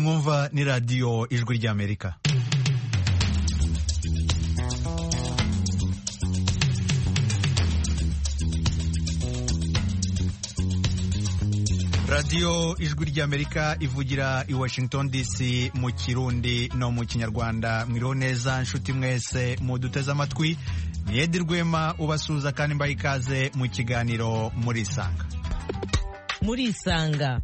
mwumva ni radiyo ijwi ry'Amerika. radiyo ijwi ry'Amerika ivugira i Washington DC mu Kirundi no mu Kinyarwanda. Mwiriho neza nshuti mwese muduteze amatwi. Ni Edi Rwema ubasuhuza kandi mbaha ikaze mu kiganiro Murisanga. Murisanga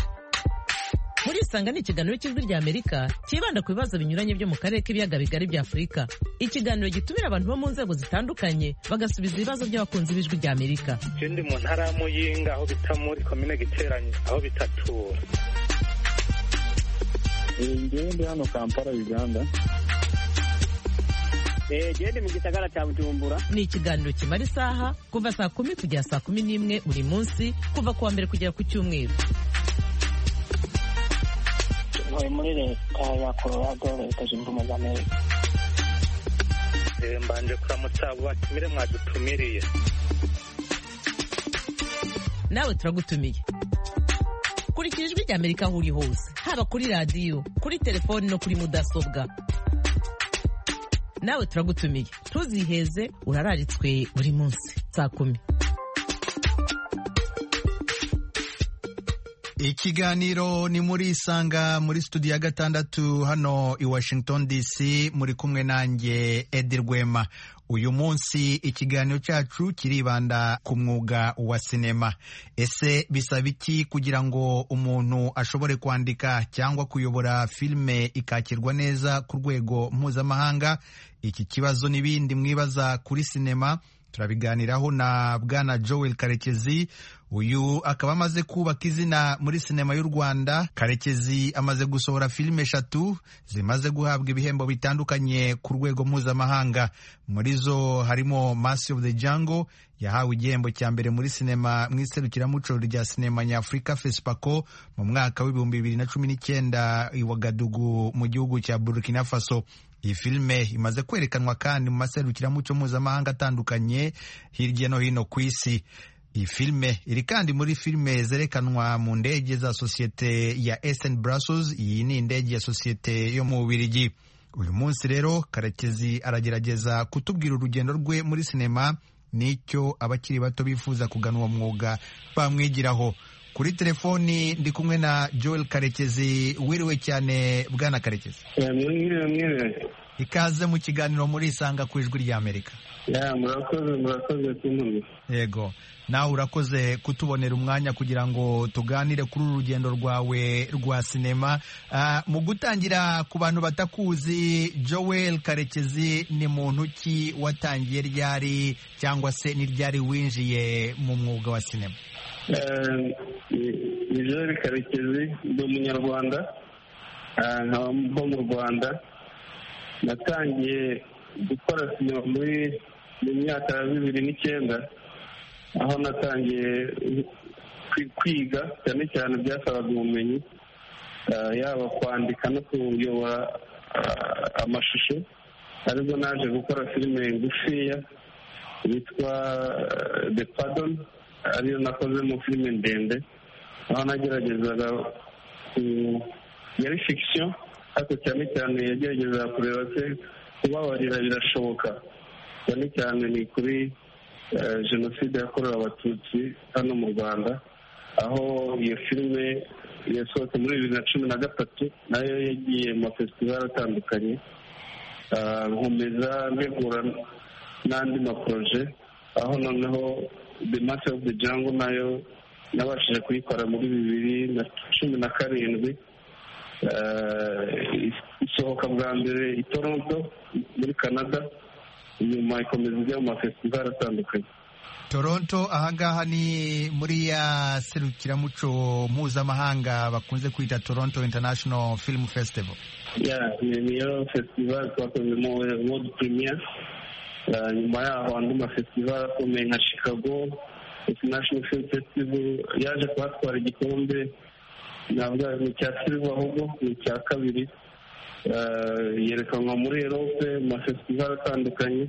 ni ikiganiro cy'ijwi ry'Amerika kibanda ku bibazo binyuranye byo mu karere k'ibiyaga bigari bya Afurika. Ikiganiro gitumira abantu bo mu nzego zitandukanye bagasubiza ibibazo by'abakunzi b'ijwi ry'Amerika. Ikindi mu ntara ya Muyinga aho bita muri komine Giteranyi aho bitatura. Ndi hano Kampala, Uganda. Ndi mu gisagara cya Bujumbura. Ni ikiganiro kimara isaha kuva saa 10 kugera saa 11 buri munsi kuva kuwa mbere kugera ku Cyumweru. Muri leta ya Colorado, leta zunze ubumwe za Amerika. Mbanje kuramutsa abo batumire mwadutumiriye. Nawe turagutumiye. Kurikira ijwi ry'Amerika aho uri hose, haba kuri radiyo, kuri telefoni no kuri mudasobwa. Nawe turagutumiye. Ntuziheze, urararitswe buri munsi saa 10. Ikiganiro ni Murisanga muri studio ya 6 hano i Washington DC, muri kumwe nanjye Edi Rwema. Uyu munsi ikiganiro cyacu kiribanda ku mwuga wa sinema. Ese bisaba iki kugira ngo umuntu ashobore kwandika cyangwa kuyobora filime ikakirwa neza ku rwego mpuzamahanga? Iki kibazo n'ibindi mwibaza kuri sinema turabiganiraho na Bwana Joel Karekezi. Uyu akaba amaze kubaka izina muri sinema y'u Rwanda. Karekezi amaze gusohora filime 3 zimaze guhabwa ibihembo bitandukanye ku rwego mpuzamahanga. Muri zo harimo Mercy of the Jungle yahawe igihembo cya mbere muri sinema mu iserukiramuco rya sinema nyafurika FESPACO mu mwaka w'2019 i Ouagadougou mu gihugu cya Burkina Faso. Iyi filime imaze kwerekanwa kandi mu maserukiramuco mpuzamahanga atandukanye hirya no hino ku isi. Iyi filime iri kandi muri filime zerekanwa mu ndege za sosiyete ya Essen Brussels. Iyi ni indege ya sosiyete yo mu Bubiligi. Uyu munsi rero Karekezi aragerageza kutubwira urugendo rwe muri sinema n'icyo abakiri bato bifuza kugana uwo mwuga bamwigiraho. Kuri telefoni ndi kumwe na Joel Karekezi. Wiriwe cyane Bwana Karekezi. Mwiriwe. Ikaze mu kiganiro Murisanga ku ijwi ry'Amerika. Murakoze kumwe. Yego, nawe urakoze kutubonera umwanya kugira ngo tuganire kuri uru rugendo rwawe rwa sinema. Mu gutangira, ku bantu batakuzi, Joel Karekezi ni muntu ki, watangiye ryari cyangwa se ni ryari winjiye mu mwuga wa sinema? Ni Joel Karekezi, ndi umunyarwanda, nkaba mba mu Rwanda. Natangiye gukora sinema mu myaka ya 2009, aho natangiye kwiga cyane cyane byasabaga ubumenyi, yaba kwandika no kuyobora amashusho. Ariko naje gukora filime ngufiya yitwa The Pardon, ariyo nakoze mu filime ndende, aho nageragezaga yari fiction, ariko cyane cyane yagerageza kureba se kubabarira birashoboka. Cyane cyane ni kuri jenoside yakorewe Abatutsi hano mu Rwanda, aho iyo filime yasohotse muri 2013, nayo yagiye mu mafestival atandukanye. Nkomeza ntegura n'andi maproje, aho noneho The Mercy of the Jungle nayo nabashije kuyikora muri 2017. Isohoka bwa mbere i Toronto muri Canada, nyuma ikomeza ijya mu mafestival atandukanye. Toronto ahangaha ni muri ya serukiramuco mpuzamahanga bakunze kwita Toronto International Film Festival. Niyo festival twakozemo world premiere. Nyuma yaho andi mafestival akomeye nka Chicago International Film Festival yaje kuhatwara igikombe, navuga ni cya silver, ahubwo ni cya kabiri. Yerekanwa muri Europe mu mafestival atandukanye,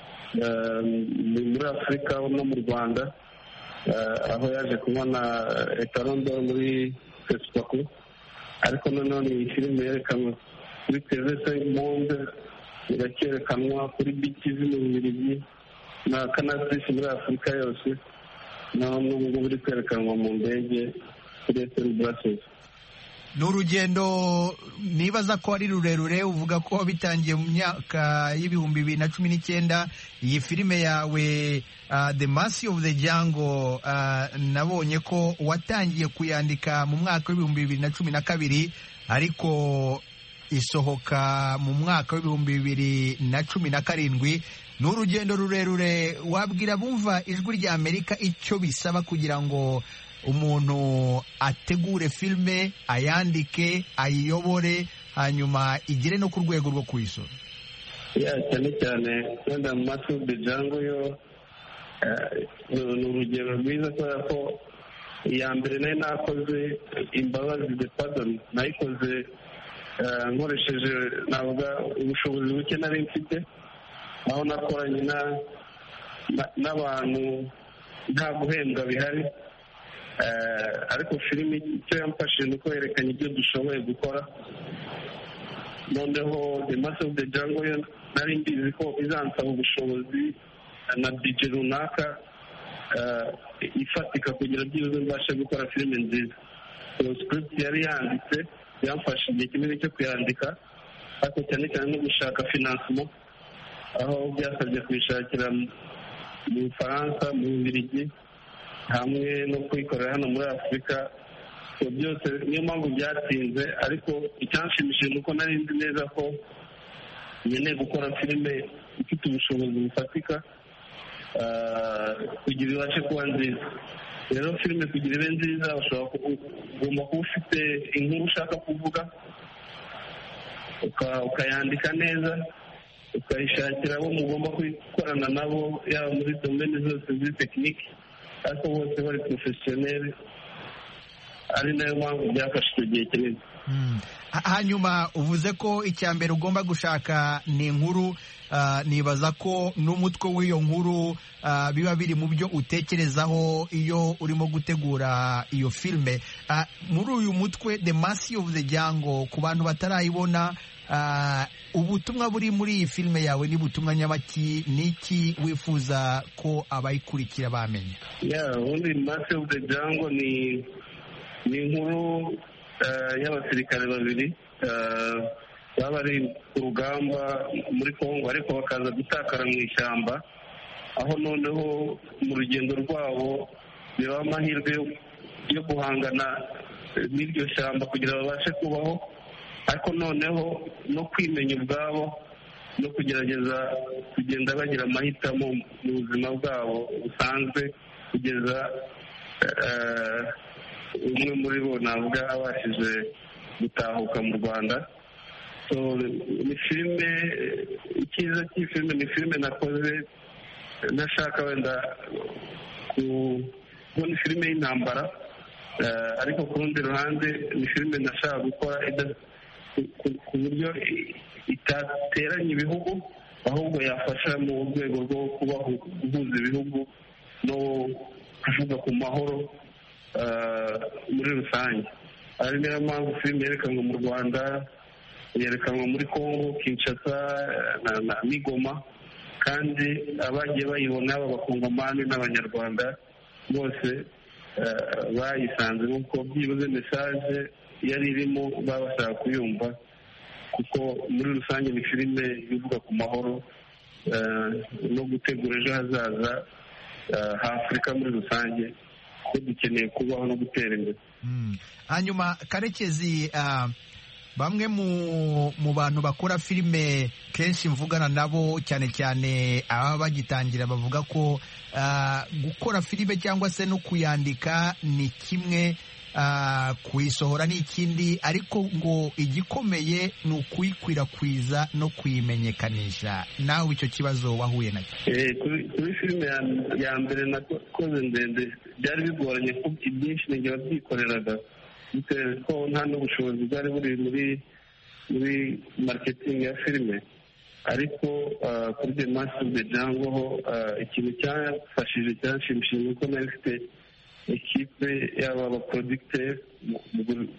muri Afurika no mu Rwanda, aho yaje kubona Etarondo muri FESPACO. ariko nanone iyi filime yerekanwa kuri TV5 Monde, irakerekanwa kuri BTV mu Bubiligi na Canal+ muri Afurika yose, n'ubwo buri kwerekanwa mu ndege kuri FM Brussels. ni urugendo nibaza ko ari rurerure. Uvuga ko bitangiye mu myaka y'ibihumbi 2019. Iyi filime yawe The Mercy of the Jungle nabonye ko watangiye kuyandika mu mwaka w'ibihumbi 2012 ariko isohoka mu mwaka w'ibihumbi 2017. ni urugendo rurerure. Wabwira bumva ijwi rya Amerika icyo bisaba kugira ngo umuntu ategure filime, ayandike, ayiyobore, hanyuma igere no ku rwego rwo kuyisora? cyane cyane wenda mu Mercy of the Jungle yo ni urugero rwiza kubera ko iya mbere nayo nakoze Imbabazi the Pardon, nayikoze nkoresheje navuga ubushobozi buke nari mfite, aho nakoranye n'abantu nta guhembwa bihari, ariko filime icyo yamfashije ni uko yerekanye ibyo dushoboye gukora. Noneho The Mercy of the Jungle yo nari mbizi ko izansaba ubushobozi na budget runaka ifatika kugira byibuze mbashe gukora filime nziza. Script yari yanditse yamfashe igihe kinini cyo kuyandika, ariko cyane cyane no gushaka financement, aho byasabye kuyishakira mu Bufaransa, mu Bubiligi, hamwe no kuyikorera hano muri Afurika. Byose niyo mpamvu byatinze, ariko icyanshimishije ni uko nari nzi neza ko nkeneye gukora filime ifite ubushobozi bufatika kugira ibashe kuba nziza. Rero filime kugira ibe nziza ugomba kuba ufite inkuru ushaka kuvuga, ukayandika neza, ukayishakira abo mugomba gukorana nabo, yaba muri domene zose ziri tekinike, ariko bose bari porofesiyoneri. Ari nayo mpamvu byafashe icyo gihe kinini. Hanyuma uvuze ko icya mbere ugomba gushaka ni inkuru. Nibaza ko n'umutwe w'iyo nkuru biba biri mu byo utekerezaho iyo urimo gutegura iyo filime. Muri uyu mutwe The Mercy of the Jungle, ku bantu batarayibona, ubutumwa buri muri iyi filime yawe ni butumwa nyabaki? Niki wifuza ko abayikurikira bamenya? ubundi Mercy of the Jungle ni inkuru y'abasirikare babiri baba bari ku rugamba muri Kongo, ariko bakaza gutakara mu ishyamba, aho noneho mu rugendo rwabo biba amahirwe yo guhangana n'iryo shyamba kugira babashe kubaho, ariko noneho no kwimenya ubwabo no kugerageza kugenda bagira amahitamo mu buzima bwabo busanzwe, kugeza umwe muri bo navuga abashije gutahuka mu Rwanda. Ni filime, icyiza cy'iyi filime ni filime nakoze ntashaka wenda kubona filime y'intambara, ariko ku rundi ruhande ni filime nashaka gukora ku buryo itateranya ibihugu, ahubwo yafasha mu rwego rwo guhuza ibihugu no kuvuga ku mahoro muri rusange. Ari niyo mpamvu filime yerekanwa mu Rwanda, yerekanwa muri Kongo, Kinshasa na Migoma, kandi abagiye bayibona b'abakongomani n'abanyarwanda bose bayisanze nk'uko byibuze mesaje yari irimo babashaka kuyumva, kuko muri rusange ni filime ivuga ku mahoro no gutegura ejo hazaza h'Afurika muri rusange, ko dukeneye kubaho no gutera imbere. Hanyuma Karekezi, bamwe mu bantu bakora filime kenshi mvugana nabo, cyane cyane ababa bagitangira, bavuga ko gukora filime cyangwa se no kuyandika ni kimwe, kuyisohora ni ikindi, ariko ngo igikomeye ni ukuyikwirakwiza no kuyimenyekanisha. Nawe icyo kibazo wahuye nacyo? Kuri filime ya mbere nakoze ndende byari bigoranye, ko ibyinshi ninjye wabyikoreraga, bitewe ko nta n'ubushobozi bwari buri muri marketing ya filime. Ariko kuri The Mercy of the Jungle ho ikintu cyafashije cyanshimishije nuko nari mfite ekipe y'aba producteur mu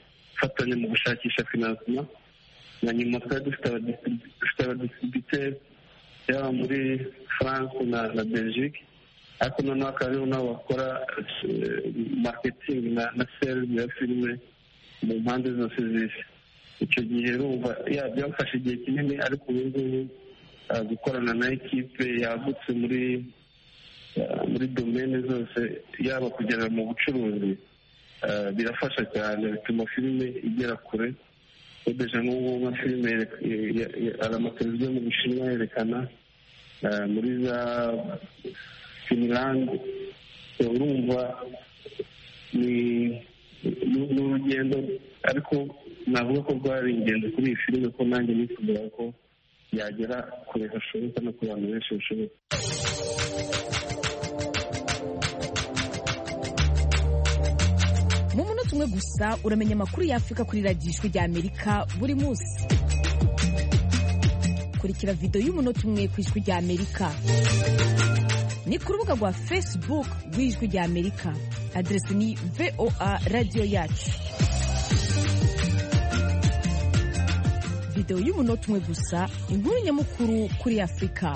gufatanya mu gushakisha finansima, na nyuma twari dufite abadistributeri yaba muri France na Belgique, ariko noneho akaba ariho nabo bakora marketing na sales ya filime mu mpande zose z'isi. Icyo gihe urumva byamfashe igihe kinini, ariko ubu ngubu gukorana na ekipe yagutse muri domene zose, yaba kugera mu bucuruzi, birafasha cyane, bituma filime igera kure. Udeje nk'ubu nka filime amateleviziyo mu Bushinwa yerekana muri za Finland, urumva ni urugendo, ariko navuga ko rwari ingendo kuri iyi filime, ko nanjye nifuza ko yagera kure hashoboka no ku bantu benshi bashoboka. Mu munota umwe gusa uramenya amakuru y'Afurika kuri radiyo Ijwi ry'Amerika buri munsi. Kurikira video y'umunota umwe ku Ijwi ry'Amerika ni ku rubuga rwa Facebook rw'Ijwi ry'Amerika, adresi ni VOA Radio Yacu. Video y'umunota umwe gusa, inkuru nyamukuru kuri Afurika.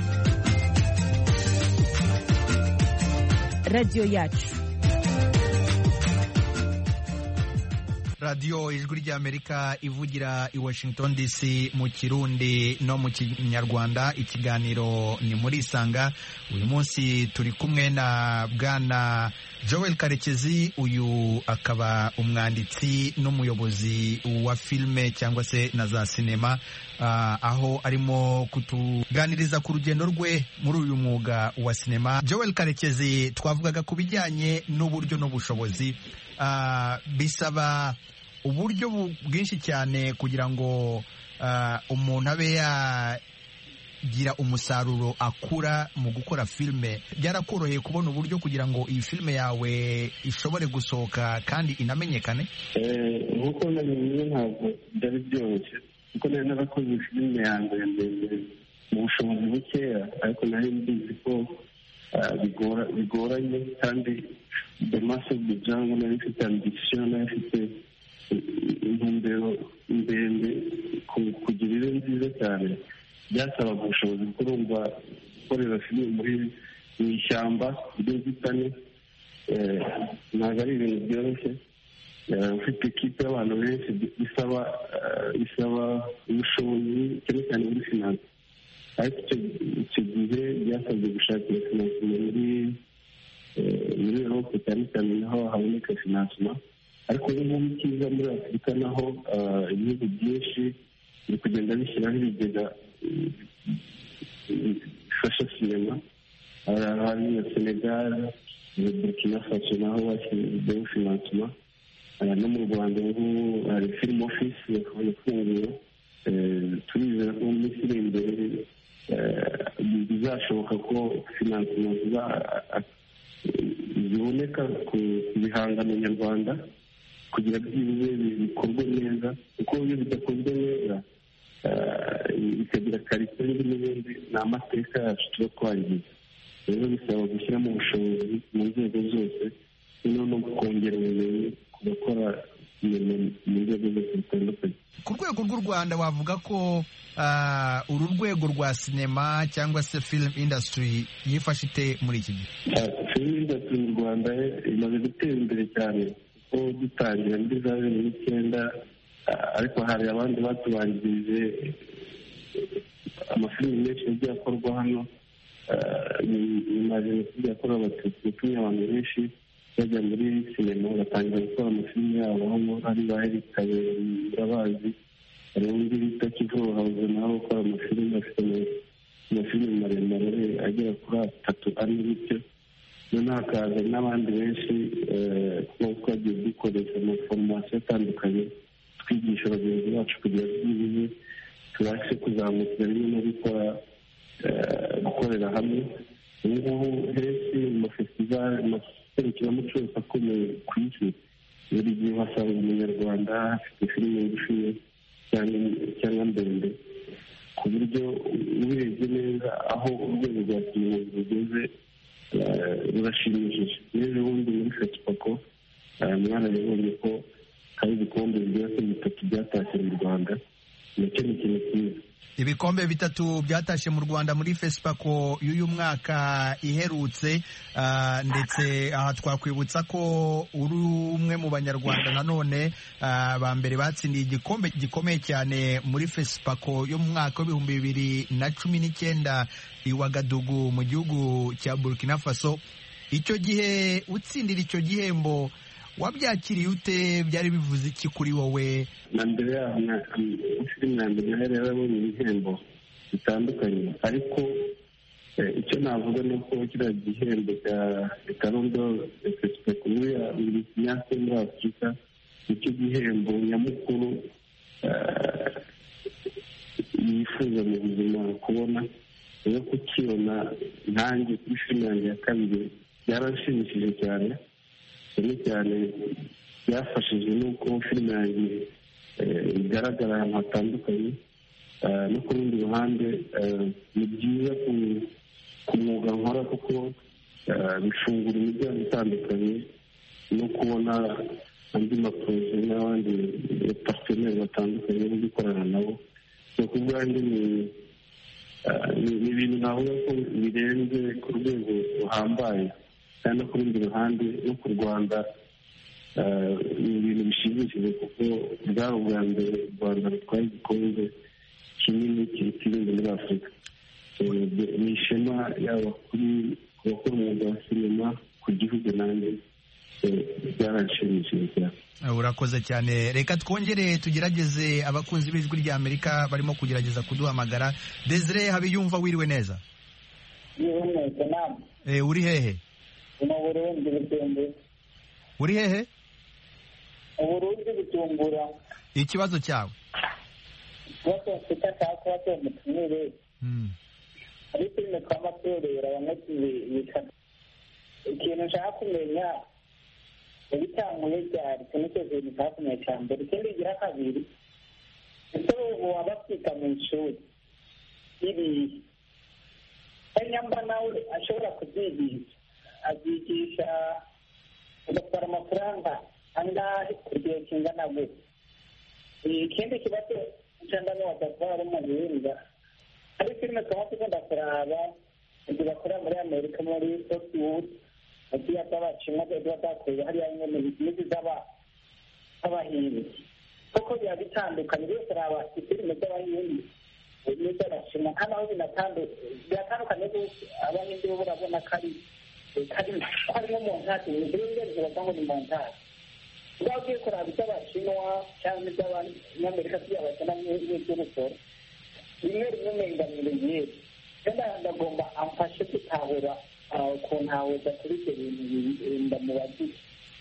Radio Yacu. radiyo Ijwi ry'Amerika ivugira i Washington DC mu Kirundi no mu Kinyarwanda. Ikiganiro ni muri Isanga. Uyu munsi turi kumwe na Bwana Joel Karekezi, uyu akaba umwanditsi n'umuyobozi wa filime cyangwa se na za sinema, aho arimo kutuganiriza ku rugendo rwe muri uyu mwuga wa sinema. Joel Karekezi, twavugaga ku bijyanye n'uburyo n'ubushobozi. Bisaba uburyo bwinshi cyane kugira ngo umuntu abe yagira umusaruro akura mu gukora filime. Byarakoroheye kubona uburyo kugira ngo iyi filime yawe ishobore gusohoka kandi inamenyekane? Nk'uko nabivuze, ntabwo byari byoroshye, kuko nari narakoze filime ya mbere mu bushobozi bukeya, ariko nari mbizi ko bigoranye, kandi the massive bijyango nari ifite ambisiyo, nari ifite intumbero ndende kugira ibe nziza cyane. Byasabaga ubushobozi bwo urumva gukorera filime mu ishyamba ry'inzitane, ntabwo ari ibintu byoroshye. Ufite ikipe y'abantu benshi, bisaba ubushobozi cyane cyane muri finance, ariko icyo gihe byasabye gushakira finance muri Europe cyane cyane naho haboneka finansima. Ariko n'ubu cyiza muri Afurika naho ibihugu byinshi biri kugenda bishyiraho ibigega bifasha sinema. Hari na Senegal, Burkina Faso naho bashyizeho finansima. No mu Rwanda ubu hari film office yafunguye. Turizera ko mu minsi iri imbere bizashoboka ko finansima ziboneka ku bihangano nyarwanda, kugira byibuze bikorwe neza, kuko iyo bidakozwe neza bikagira karite n'ibindi, ni amateka yacu tuba twangiza. Rero bisaba gushyiramo ubushobozi mu nzego zose, no kongera ubumenyi ku bakora mu nzego zose zitandukanye. Ku rwego rw'u Rwanda wavuga ko uru rwego rwa sinema cyangwa se film industry yifashe ite muri iki gihe? Film industry mu Rwanda imaze gutera imbere cyane, kuko dutangira muri za 2009, ariko hari abandi batubanjirije. Amafilimi menshi yagiye akorwa hano nyuma ya Jenoside yakorewe Abatutsi, yatumye abantu benshi bajya muri sinema batangira gukora amafilimi yabo. Hano hari ba Eric Kabera, murabazi, hari undi bita Kivu Hauze nawe ukora amafilimi, afite amafilimi maremare agera kuri 3 ari bityo. Noneho hakaza n'abandi benshi kuko twagiye dukoresha amaforomasiyo atandukanye, twigisha bagenzi bacu kugira ngo tubashe kuzamukira rimwe no gukorera hamwe. Ubu ngubu henshi mu mafestivali, amaserukiramuco yose akomeye ku isi, buri gihe uhasanga umunyarwanda afite filime ngufiya cyangwa ndende, ku buryo ubirebye neza aho urwego rwa sinema rugeze rurashimishije. Rero ubundi muri Fesipako mwarabibonye ko kandi ibikombe bigera kuri 3 byatashye mu Rwanda nicyo ni ikintu cyiza. Ibikombe 3 byatashye mu Rwanda muri FESPACO y'uyu mwaka iherutse, ndetse aha twakwibutsa ko uri umwe mu banyarwanda nanone ba mbere batsindiye igikombe gikomeye cyane muri FESPACO yo mu mwaka w'2019 i Ouagadougou mu gihugu cya Burkina Faso. Icyo gihe utsindira icyo gihembo wabyakiriye ute? Byari bivuze iki kuri wowe? Na mbere yaho filime ya mbere yari yarabonye ibihembo bitandukanye, ariko icyo navuga ni uko kiriya gihembo cya Etarondo FESPACO muri myaka muri Afurika nicyo gihembo nyamukuru yifuza mu buzima kubona. Rero kukibona nanjye kuri filime yanjye ya kabiri byarashimishije cyane cyane byafashije n'uko filime yanjye igaragara ahantu hatandukanye, no ku rundi ruhande ni byiza ku mwuga nkora kuko bifungura imiryango itandukanye no kubona andi maporoje n'abandi parteneri batandukanye no gukorana nabo. Ku bwanjye ni ibintu navuga ko birenze ku rwego ruhambaye, kandi no ku rundi ruhande no ku Rwanda ni ibintu bishimishije kuko bwari ubwa mbere u Rwanda rutwaye igikombe kinini kirenze muri Afurika. Ni ishema yaba ku bakora umwuga wa sinema, ku gihugu nanjye byarashimishije cyane. Urakoze cyane. Reka twongere tugerageze abakunzi b'Ijwi rya Amerika barimo kugerageza kuduhamagara. Desire Habiyumva, wiriwe neza? Uri hehe? Mu Burundi Bujumbura. Uri hehe? Mu Burundi Bujumbura. Ikibazo cyawe? Ikibazo mfite cyako mutumire. Ariko ni kama torera bamwe ikintu nshaka kumenya ibitanguye byari cyane cyane bitakumye cyane. Ikindi gira kabiri, ese ubu wabafika mu ishuri ibi nyamba nawe ashobora kubyigisha, azigisha ugatwara amafaranga angahe ku gihe kingana gute? Ikindi kibazo cyangwa n'abatwara mu Burundi ari filime twaba tugomba kuraba ibyo bakora muri Amerika muri Hollywood, ati y'abacima byo batakoze hariya nyine n'ibindi z'abahindi kuko biba bitandukanye. Byose araba filime z'abahindi n'iz'abacima kandi aho biratandukanye gusa. Abahindi bo barabona kari no mu ntati n'ibindi bavuga ni mu ntati. Ubwo ugiye kuraba iby'abashinwa cyangwa iby'abanyamerika by'abakina n'iby'urusoro rimwe menganire yewe kandi ndagomba amfashe gutahura ukuntu hahuza kuri ibyo bintu ndamubagira.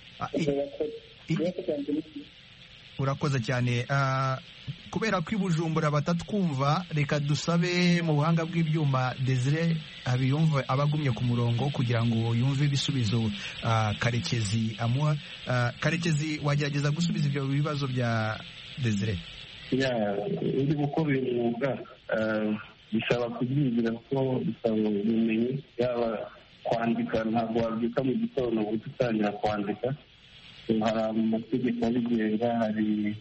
Urakoze cyane. Kubera ko i Bujumbura batatwumva, reka dusabe mu buhanga bw'ibyuma Desire Habiyumva abagumye ku murongo kugira ngo yumve ibisubizo Karekezi amuha. Karekezi, wagerageza gusubiza ibyo bibazo bya Desire? Ndi gukora uyu mwuga bisaba kubyigira kuko bisaba ubumenyi, yaba kwandika. Ntabwo wabyuka mu gitondo ngo utangira kwandika. Hari amategeko abigenga, hari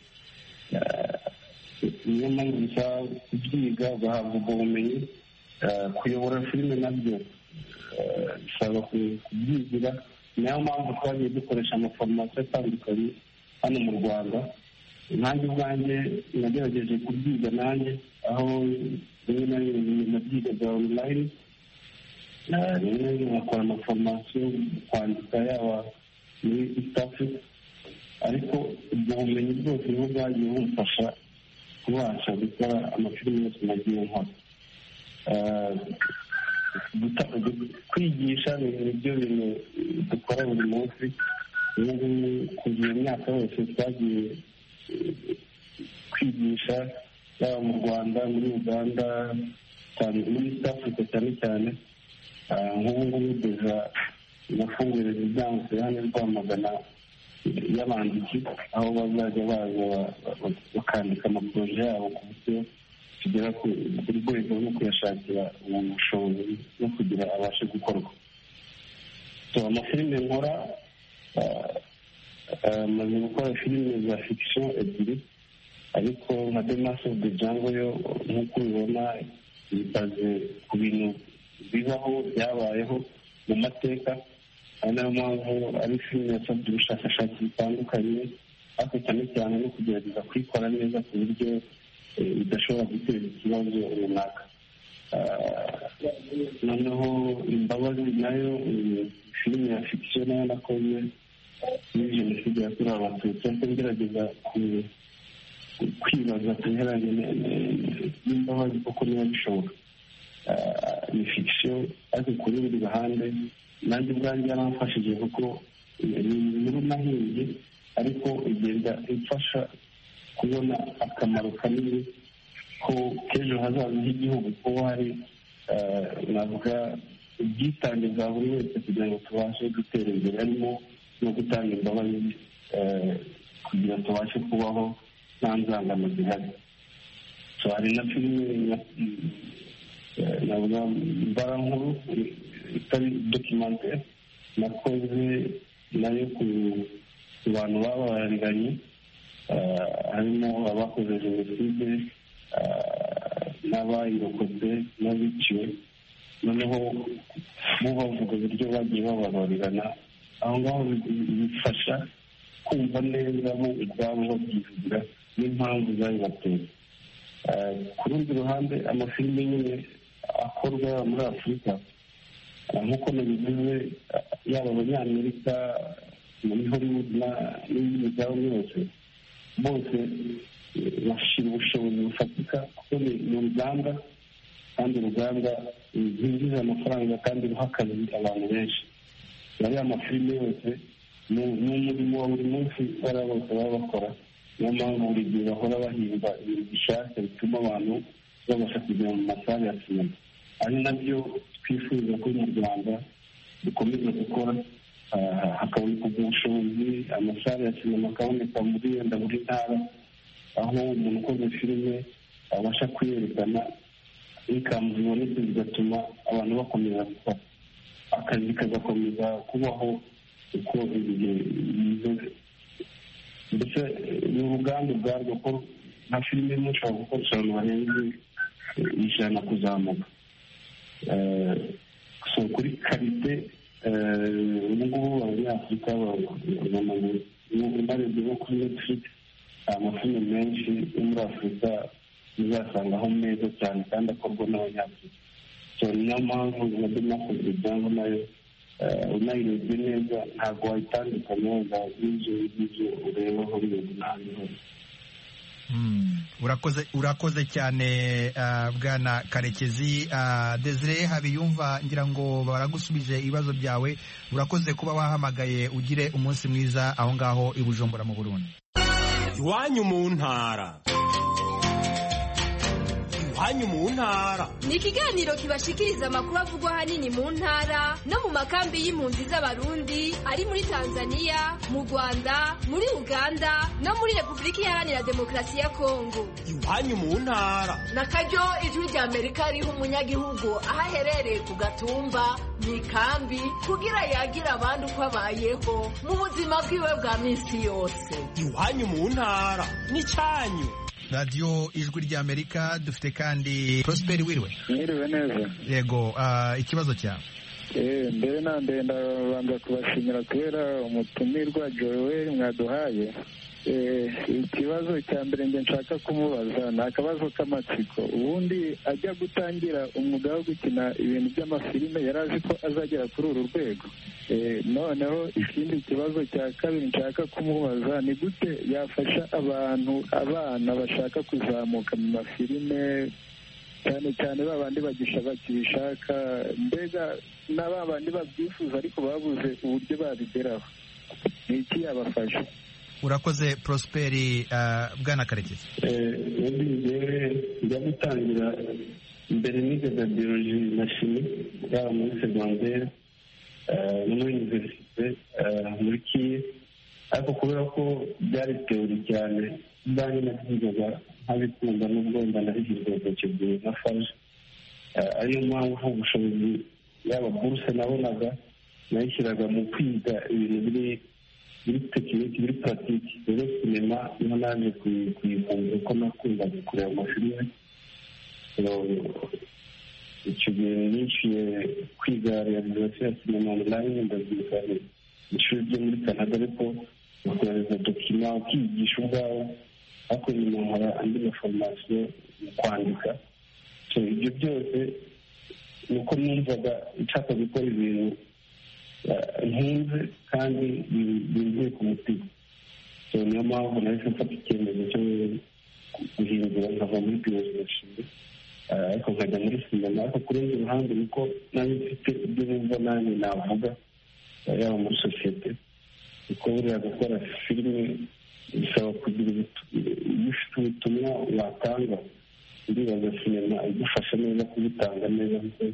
niyo mpamvu bisaba kubyiga ugahabwa ubwo bumenyi. Kuyobora filime nabyo bisaba kubyigira, niyo mpamvu twagiye dukoresha amaforomasiyo atandukanye hano mu Rwanda. Nanjye ubwanjye nagerageje kubyiga nanjye, aho rimwe na rimwe nabyigaga online, rimwe na rimwe nkakora amaforomasiyo kwandika yaba muri East Africa, ariko ubwo bumenyi bwose niho bwagiye bumfasha kubasha gukora amafilime yose nagiye nkora. Kwigisha ni byo bintu dukora buri munsi. Ubu kugira imyaka yose twagiye kwigisha, yaba mu Rwanda, muri Uganda, muri East Africa cyane cyane. Nk'ubu ngubu deja nafunguye residence hano i Rwamagana y'abanditsi, aho bazajya baza bakandika amaporoje yabo ku buryo tugera ku rwego rwo kuyashakira ubushobozi no kugira abashe gukorwa. Amafilime nkora maze gukora filime za fiction ebyiri, ariko nka The Mask of the Jungle yo nk'uko ubibona ikaze ku bintu bibaho byabayeho mu mateka, ari nayo mpamvu ari filime yasabye ubushakashatsi butandukanye, ariko cyane cyane no kugerageza kuyikora neza ku buryo idashobora guteza ikibazo runaka. Noneho Imbabazi nayo filime ya fiction nayo nakoze muri jenoside yakorewe abatutsi, ariko ngerageza kwibaza ku bihereranye n'imbabazi kuko niba bishoboka. Ni fiction ariko ku rundi ruhande nanjye ubwanjye yaramfashije kuko ni inkuru nahimbye, ariko igenda imfasha kubona akamaro kanini ko k'ejo hazaza h'igihugu, ko hari navuga ubwitange bwa buri wese kugira ngo tubashe gutera imbere, harimo no gutanga imbabazi kugira ngo tubashe kubaho nta nzangano zihari. Hari na filime navuga mbarankuru itari documentaire nakoze nayo ku bantu babariranye, harimo abakoze jenoside n'abayirokotse n'abiciwe, noneho bo bavuga uburyo bagiye bababarirana. Aho ngaho bifasha kumva neza bo ubwabo babyivugira n'impamvu zabibateye. Ku rundi ruhande amafilime nyine akorwa muri Afurika, nk'uko nabivuze, yaba abanyamerika muri Hollywood n'indi migabane yose, bose bashyira ubushobozi bufatika kuko ni uruganda, kandi uruganda rwinjiza amafaranga kandi ruha akazi abantu benshi. Ariya mafilime yose ni umurimo wa buri munsi bariya bose baba bakora, niyo mpamvu buri gihe bahora bahimba ibintu bishyashya bituma abantu babasha kujya mu masare ya sinema. Ari nabyo twifuza ko mu Rwanda dukomeza gukora, hakaboneka ubushobozi, amasare ya sinema akaboneka muri wenda buri ntara, aho umuntu ukoze filime abasha kuyerekana, inkamu zibonetse zigatuma abantu bakomeza gukora, akazi kagakomeza kubaho uko igihe bimeze. Ndetse ni uruganda ubwarwo ko nka filime imwe ushobora gukoresha abantu barenze 100 kuzamuka. So kuri karite ubu ngubu abanyafurika barebye no kuri Netflix, amafilime menshi yo muri Afurika uzasangaho meza cyane kandi akorwa n'abanyafurika. So niyo mpamvu na The Mask of the Jungle nayo unayirebye neza ntabwo wayitandukanya wenda n'ibyo ureba Hollywood n'ahandi hose. Urakoze cyane Bwana Karekezi. Desire Habiyumva, ngira ngo baragusubije ibibazo byawe. Urakoze kuba wahamagaye, ugire umunsi mwiza aho ngaho i Bujumbura mu Burundi. Iwanyu mu ntara. Iwanyu mu ntara ni ikiganiro kibashikiriza amakuru avugwa ahanini mu ntara no mu makambi y'impunzi z'Abarundi ari muri Tanzania, mu Rwanda, muri Uganda no muri Repubulika Iharanira Demokarasi ya Kongo. Iwanyu mu ntara nakaryo ijwi rya Amerika riha umunyagihugu aho aherereye ku gatumba mu ikambi kugira yagira abandi uko abayeho mu buzima bwiwe bwa minsi yose. Iwanyu mu ntara ni cyanyu. Radio Ijwi rya Amerika. Dufite kandi Prosper. Wiriwe? Mwiriwe neza. Yego, ikibazo cyawe? Mbere na mbere ndabanza kubashimira kubera umutumirwa Joel mwaduhaye. Ikibazo cya mbere nge nshaka kumubaza ni akabazo k'amatsiko. Ubundi ajya gutangira umwuga wo gukina ibintu by'amafilime yari azi ko azagera kuri uru rwego? Noneho ikindi kibazo cya kabiri nshaka kumubaza ni gute yafasha abana bashaka kuzamuka mu mafilime, cyane cyane babandi bakibishaka, mbega na babandi babyifuza ariko babuze uburyo babigeraho, ni iki yabafasha? Urakoze Prosperi. Bwana Karekezi? njya gutangira mbere nigaga biology na chimie yaba muri secondaire no muri universite muri Kiye, ariko kubera ko byari teori cyane byanjye nabyigaga nkabikunda n'ubwo wenda narihirwaga icyo gihe na farge, ariyo mpamvu ubushobozi yaba buruse nabonaga nayishyiraga mu kwiga ibintu biri biri tekiniki biri puratike. Rero sinema niho naje kuyivumbura ko nakundaga kureba amafilime. Icyo gihe nishyuye kwiga realizasiyo ya sinema onurayini, ndabyibuka ishuri ryo muri Canada, ariko bakohereza dokima ukiyigisha ubwawe, ariko nyuma nkora andi maforomasiyo mu kwandika. Ibyo byose ni uko numvaga nshaka gukora ibintu nkunze kandi bivuye ku mutima. Niyo mpamvu nahise mfata icyemezo cyo guhindura nkava muri biyozinashinga ariko nkajya muri sinema. Ariko ku rundi ruhande niko nanjye mfite ibyo numva nanjye navuga yaba muri sosiyete, kuko buriya gukora filime bisaba kugira iyo ufite ubutumwa watanga, ndibaza sinema igufasha neza kubitanga neza, kuko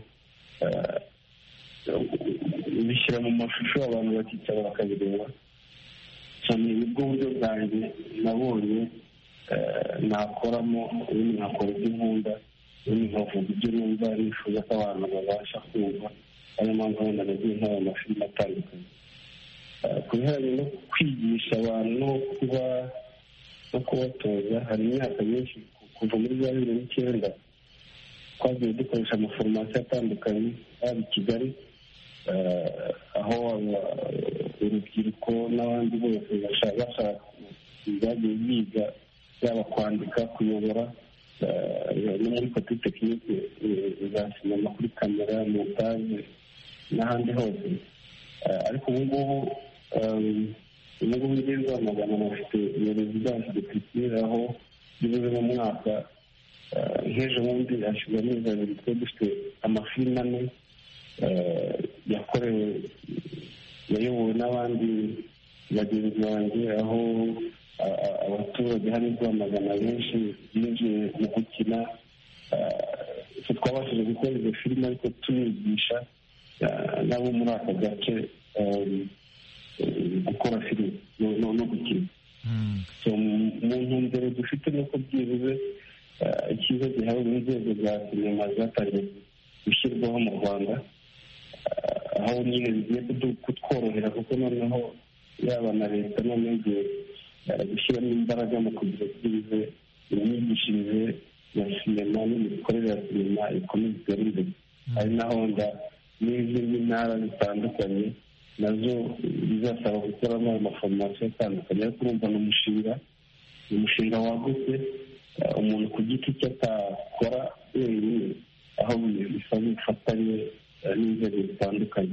bishyira mu mashusho abantu bakicara bakabireba. Nibwo buryo bwanjye nabonye nakoramo, ubundi nkakora ibyo nkunda, ubundi nkavuga ibyo numva nifuza ko abantu babasha kumva. Ariyo mpamvu wenda nagiye nkora amafilime atandukanye. Ku bijyanye no kwigisha abantu no kubatoza, hari imyaka myinshi kuva muri 2009 twagiye dukoresha amaforomasiyo atandukanye haba i Kigali, aho urubyiruko n'abandi bose bashaka bagiye biga yaba kwandika, kuyobora no muri kote tekinike za sinema, kuri kamera, montage n'ahandi hose. Ariko ubu ngubu ngiye Rwamagana bafite iyo rezidansi de culture, aho bivuze mu mwaka nk'ejo bundi hashize amezi abiri twe dufite amafilime 4 yayobowe n'abandi bagenzi banjye, aho abaturage hano i Rwamagana benshi binjiye mu gukina. Twabashije gukora izo filime ariko tunigisha nabo muri aka gace gukora filime no gukina. Mu ntumbero dufite nuko byibuze icyiza gihawe n'inzego za sinema zatangiye gushyirwaho mu Rwanda, aho nyine bigiye kutworohera, kuko noneho yaba na leta noneho igiye gushyiramo imbaraga mu kugira byibuze imyigishirize ya sinema n'imikorere ya sinema ikomeze itere imbere. Hari na honda n'izindi ntara zitandukanye nazo bizasaba gukoramo amaforomasiyo atandukanye, ariko urumva ni umushinga wagutse, umuntu ku giti cye atakora wenyine, aho bisaba ubufatanye n'inzego zitandukanye.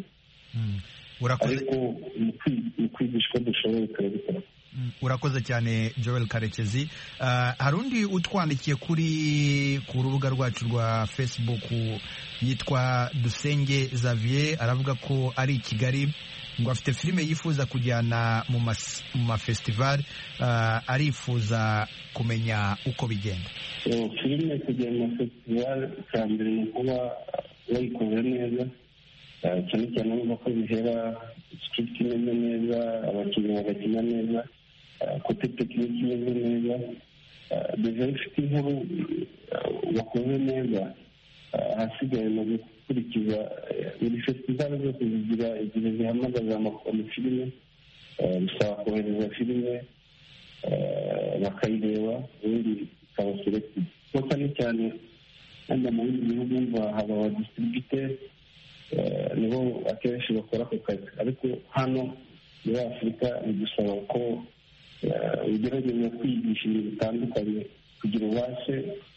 Ariko mu kwigisha uko dushoboye turabikora. Urakoze cyane Joel Karekezi. Hari undi utwandikiye ku rubuga rwacu rwa Facebook yitwa Dusenge Xavier, aravuga ko ari i Kigali, ngo afite filime yifuza kujyana mu mafestival, arifuza kumenya uko bigenda. Filime kujya mu mafestival, cya mbere ni kuba wayikoze neza, cyane cyane urumva ko bihera script imeze neza, abakinnyi bagakina neza, kote tekiniki imeze neza, deja ifite inkuru wakoze neza. Ahasigaye mu gukurikiza buri festival zose zigira igihe zihamagaza amafilime, bisaba kohereza filime bakayireba, ubundi ikaba selected. Kuko cyane cyane wenda mu bindi bihugu haba abadistributeri, nibo akenshi bakora ako kazi, ariko hano muri Afurika bidusaba ko ugerageza kwigisha ibintu bitandukanye kugira ubashe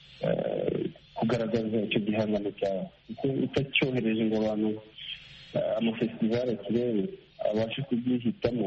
kugaragaza icyo gihangano cyawe, kuko utacyohereje ngo abantu amafestivali akirebe abashe kubyihitamo,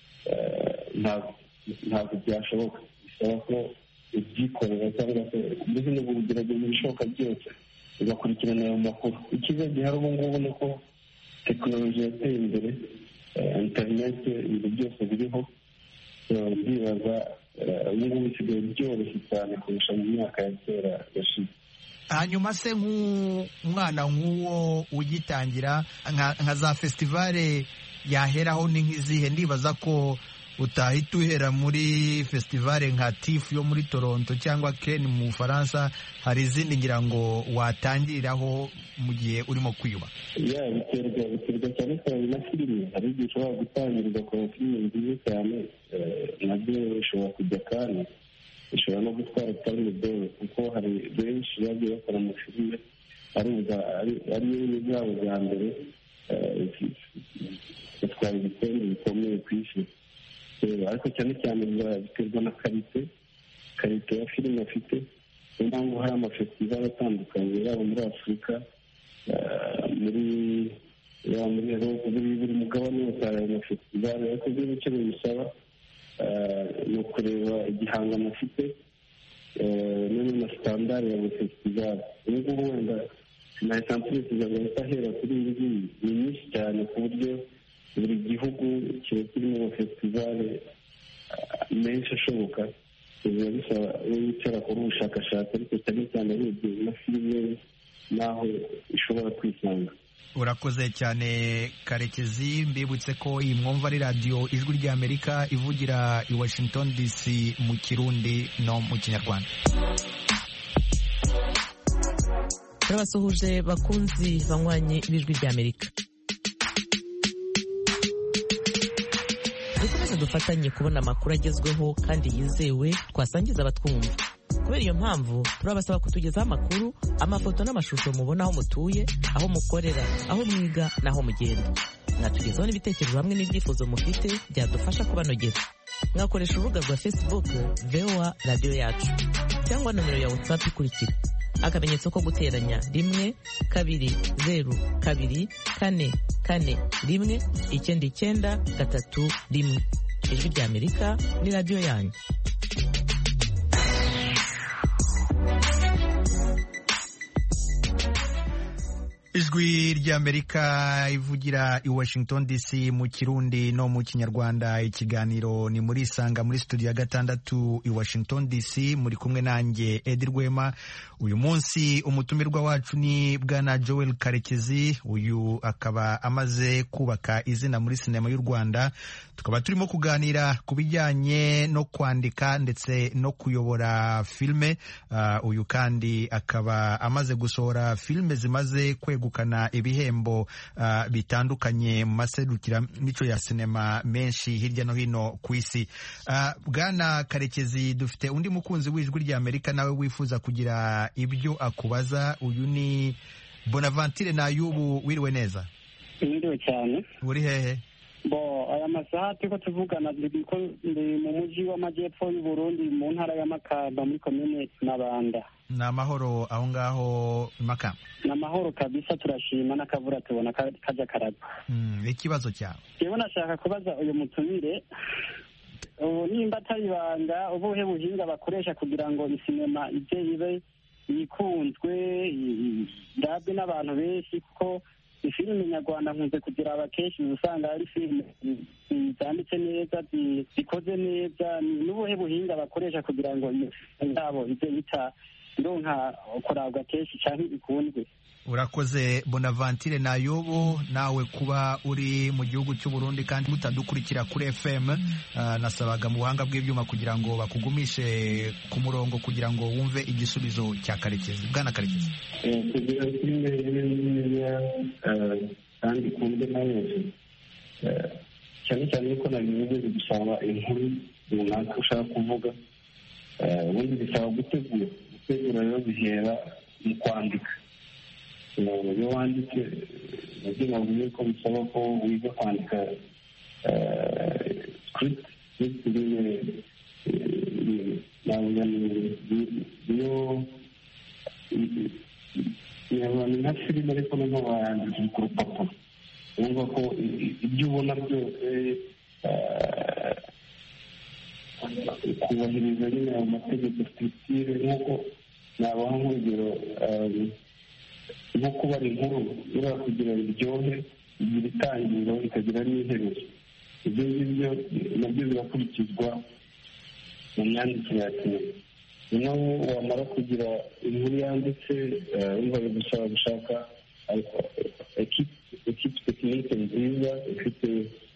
ntabwo byashoboka. Bisaba ko ubyikorera cyangwa se mbese no kugerageza ibishoboka byose ugakurikirana ayo makuru. Ikiza gihari ubu ngubu ni uko tekinoloji yateye imbere, interineti, ibintu byose biriho. Ndibaza ubu ngubu bisigaye byoroshye cyane kurusha mu myaka ya kera yashize. Hanyuma se nk'umwana nk'uwo ugitangira nka za festivale yaheraho ni nk'izihe? Ndibaza ko utahita uhera muri festivale nka TIFF yo muri Toronto cyangwa Cannes mu Bufaransa, hari izindi ngira ngo watangiriraho mu gihe urimo kwiyuba? biterwa cyane cyane na filime. hari igihe ushobora gutangirwa ku filime nziza cyane, nabyo bishobora kujya Cannes, bishobora no gutwara Palme d'Or, kuko hari benshi bagiye bakora amafilime ariyo zabo bwa mbere batwara ibikombe bikomeye ku isi. Ariko cyane cyane biterwa na karite ya filime afite. niyo mpamvu hari amafestivali atandukanye yaba muri Afurika, muri buri mugabane wose hari amafestivali, ariko icyo bimusaba ni ukureba igihangano afite na sitandari ya buri festivali. ubu ngubu wenda sinahita mpurikiza agahita ahera kuri iyi ngiyi, ni nyinshi cyane ku buryo buri gihugu kiba kirimo amafestivali menshi ashoboka. biba bisaba iyo wicara kuri ubushakashatsi, ariko cyane cyane arebye na filime n'aho ishobora kwisanga. Urakoze cyane Karekezi. Mbibutse ko iyi mwumva ari radiyo Ijwi ry'Amerika ivugira i Washington DC mu Kirundi no mu Kinyarwanda. turabasuhuje bakunzi banywanyi b'Ijwi ry'Amerika. dukomeze dufatanye kubona amakuru agezweho kandi yizewe twasangiza abatwumva. kubera iyo mpamvu turabasaba kutugezaho amakuru, amafoto n'amashusho mubona aho mutuye, aho mukorera, aho mwiga n'aho mugenda. mwatugezaho n'ibitekerezo hamwe n'ibyifuzo mufite byadufasha kubanogera. mwakoresha urubuga rwa Facebook VOA radiyo yacu, cyangwa nomero ya WhatsApp ikurikira: akamenyetso ko guteranya 1 2 0 2 4 4 1 9 9 3 1. Ijwi ry'Amerika ni radiyo yanyu. Ijwi ry'Amerika ivugira i Washington DC mu Kirundi no mu Kinyarwanda. Ikiganiro ni muri Isanga muri studio ya 6 i Washington DC. muri kumwe nanjye Edi Rwema. uyu munsi umutumirwa wacu ni Bwana Joel Karekezi. uyu akaba amaze kubaka izina muri sinema y'u Rwanda. tukaba turimo kuganira ku bijyanye no kwandika ndetse no kuyobora filme. uyu kandi akaba amaze gusohora filme zimaze kwegukana ibihembo bitandukanye mu maserukiramuco ya sinema menshi hirya no hino ku isi. Bwana Karekezi, dufite undi mukunzi w'Ijwi ry'Amerika nawe wifuza kugira ibyo akubaza. uyu ni Bonaventure Nayubu. wiriwe neza? Wiriwe cyane. uri hehe? aya masaha turiko tuvugana ndi mu mujyi w'amajyepfo y'u Burundi, mu ntara ya Makamba muri komine Mabanda. Ni amahoro aho ngaho i Makamba? Ni amahoro kabisa, turashima, n'akavura tubona kaja karagwa. Ikibazo cyawe? Jewe nashaka kubaza uyu mutumire, nimba atari ibanga, ubuhe buhinga bakoresha kugira ngo isinema ije ibe yikunzwe, irabwe n'abantu benshi? kuko ifilime nyarwanda nkunze kugira abakenshi usanga ari filime zanditse neza, zikoze neza. n'ubuhe buhinga bakoresha kugira ngo iyo yabo ije itaronka kurabwa kenshi cyangwa ikundwe? Urakoze Bonaventure Nayubu, nawe kuba uri mu gihugu cy'u Burundi kandi mutadukurikira kuri FM. Nasabaga mu buhanga bw'ibyuma kugira ngo bakugumishe ku murongo kugira ngo wumve igisubizo cya Karekezi. Bwana Karekezi, kugira filime nziza kandi ikunzwe na benshi, cyane cyane ko nabivuze, gusaba inkuru runaka ushaka kuvuga. ubundi bisaba gutegura rero bihera mu kwandika. iyo wanditse nabyo navuze ko bisaba ko wiga kwandika script nka filime, ariko noneho wayandika ku rupapuro. wumva ko ibyo ubona byose kubahiriza nyine ayo mategeko structure. nk'uko nabaha nk'urugero, nko kubara inkuru uriya kugira biryohe, igira itangiriro ikagira n'iherezo. ibyo ngibyo nabyo birakurikizwa mu myandikire ya sinema. noneho wamara kugira inkuru yanditse, wumva bigusaba gushaka ekipe tekinike nziza ifite ibikoresho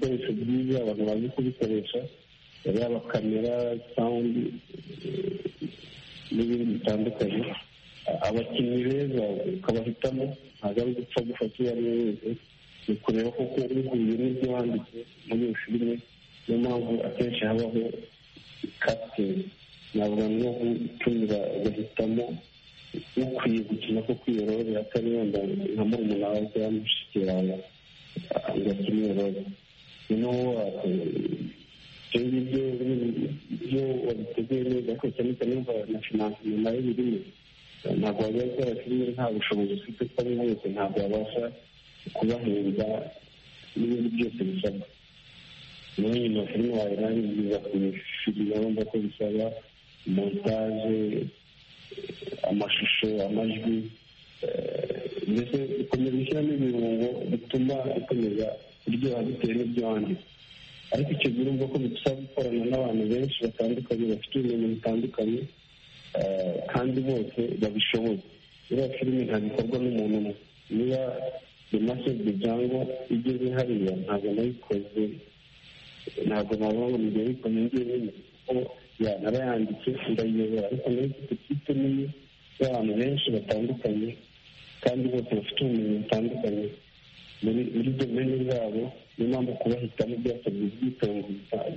ibikoresho byiza abantu bazi kubikoresha, yaba kamera, sawundi n'ibindi bitandukanye. Abakinnyi beza ukabahitamo, ntabwo ari gupfa gufata uwo ari we wese, ni kureba koko uhuye n'ibyo wanditse muri iyo filime. Niyo mpamvu akenshi habaho casting, ntabwo no gutumira ugahitamo ukwiye gukina ko kwiyoroza, atari wenda nka murumuna wawe cyangwa mushiki wawe ngo akine iyoroza. noneho ibyo ngibyo iyo wabiteguye neza, ariko cyane cyane wumva na finanse nyuma y'ibirimo, ntabwo wajya gukora filime nta bushobozi ufite, ko ari wese ntabwo wabasha kubahemba n'ibindi byose bisabwa. niyo nyuma filime wayirangiza kuyifilima wumva ko bisaba montage, amashusho, amajwi, mbese ukomeza ushyiramo ibirungo bituma ukomeza kuryoha bitewe n'ibyo wanditse. ariko icyo gihe urumva ko bidusaba gukorana n'abantu benshi batandukanye bafite ubumenyi butandukanye kandi bose babishoboye. iriya filime ntabwo ikorwa n'umuntu umwe. niba The Massive de Django igeze hariya, ntabwo nayikoze, ntabwo navuga ngo nibyo yayikoze njyenyine, kuko narayanditse ndayiyobora, ariko nayo ifite ikipe nini y'abantu benshi batandukanye kandi bose bafite ubumenyi butandukanye muri domene zabo. niyo mpamvu kubahitamo byasabye ubwitonzi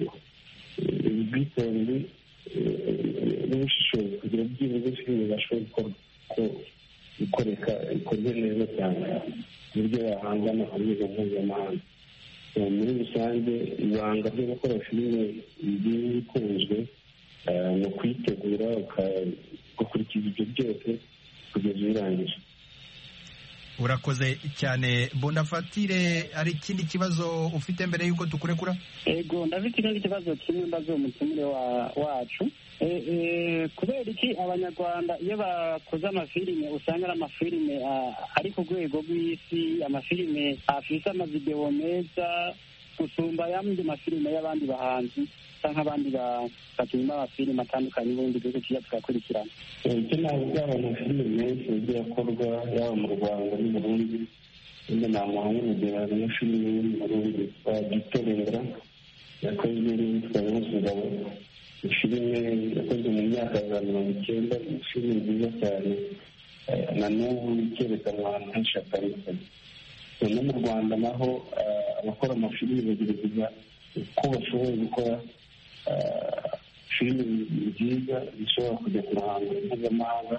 n'ubushishozi kugira byibuze filime bashobora gukoreka ikorwe neza cyane ku buryo yahangana ku rwego mpuzamahanga. muri rusange ibanga ryo gukora filime nziza ikunzwe ni ukuyitegura ugakurikiza ibyo byose kugeza uyirangije. urakoze cyane. Bonaventure, hari ikindi kibazo ufite mbere y'uko tukurekura? Ego, ndafite ikindi kibazo kimwe mbazo umutumire wacu. Kubera iki abanyarwanda iyo bakoze amafilime usanga ari amafilime ari ku rwego rw'isi, amafilime afite amavidewo meza gusumba y'andi mafilime y'abandi bahanzi cyangwa abandi bakinnyi amafilime atandukanye n'ubundi gihugu kijya tugakurikirana? icyo navuga, amafilime menshi yagiye akorwa yaba mu Rwanda n'u Burundi. nyine namuha nk'urugero, harimo filime yo mu Burundi yitwa Gitorera yakozwe n'uwitwa Ngabo. filime yakozwe mu myaka za 90, filime nziza cyane, na n'ubu ikerekanwa ahantu henshi hatandukanye. no mu Rwanda naho abakora amafilime bagerageza uko bashoboye gukora filime nziza zishobora kujya ku ruhando mpuzamahanga.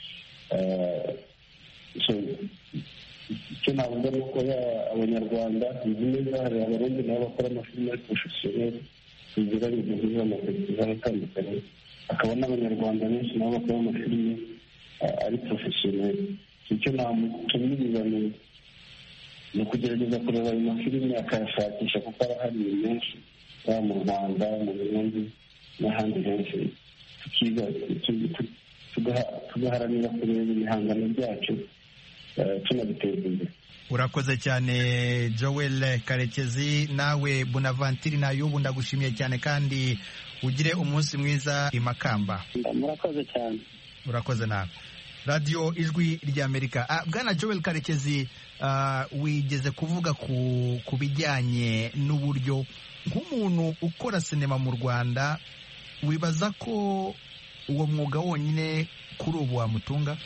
icyo navuga ni uko abanyarwanda nzi neza hari abarundi nabo bakora amafilime ari porofesiyoneri ziziranye zihuza amafestivali atandukanye, hakaba n'abanyarwanda benshi nabo bakora amafilime ari porofesiyoneri. icyo namutumiriza ni ukugerageza kureba ayo mafilime akayashakisha, kuko arahari menshi yaba mu Rwanda, mu Burundi n'ahandi henshi, tugaharanira kureba ibihangano byacu tunabiteza imbere. urakoze cyane Joel Karekezi. nawe Bonaventure Nayubu ndagushimiye cyane kandi ugire umunsi mwiza i Makamba. murakoze cyane. urakoze nawe. radiyo ijwi ry'Amerika. bwana Joel Karekezi, wigeze kuvuga ku bijyanye n'uburyo nk'umuntu ukora sinema mu Rwanda wibaza ko uwo mwuga wonyine kuri ubu wamutunga?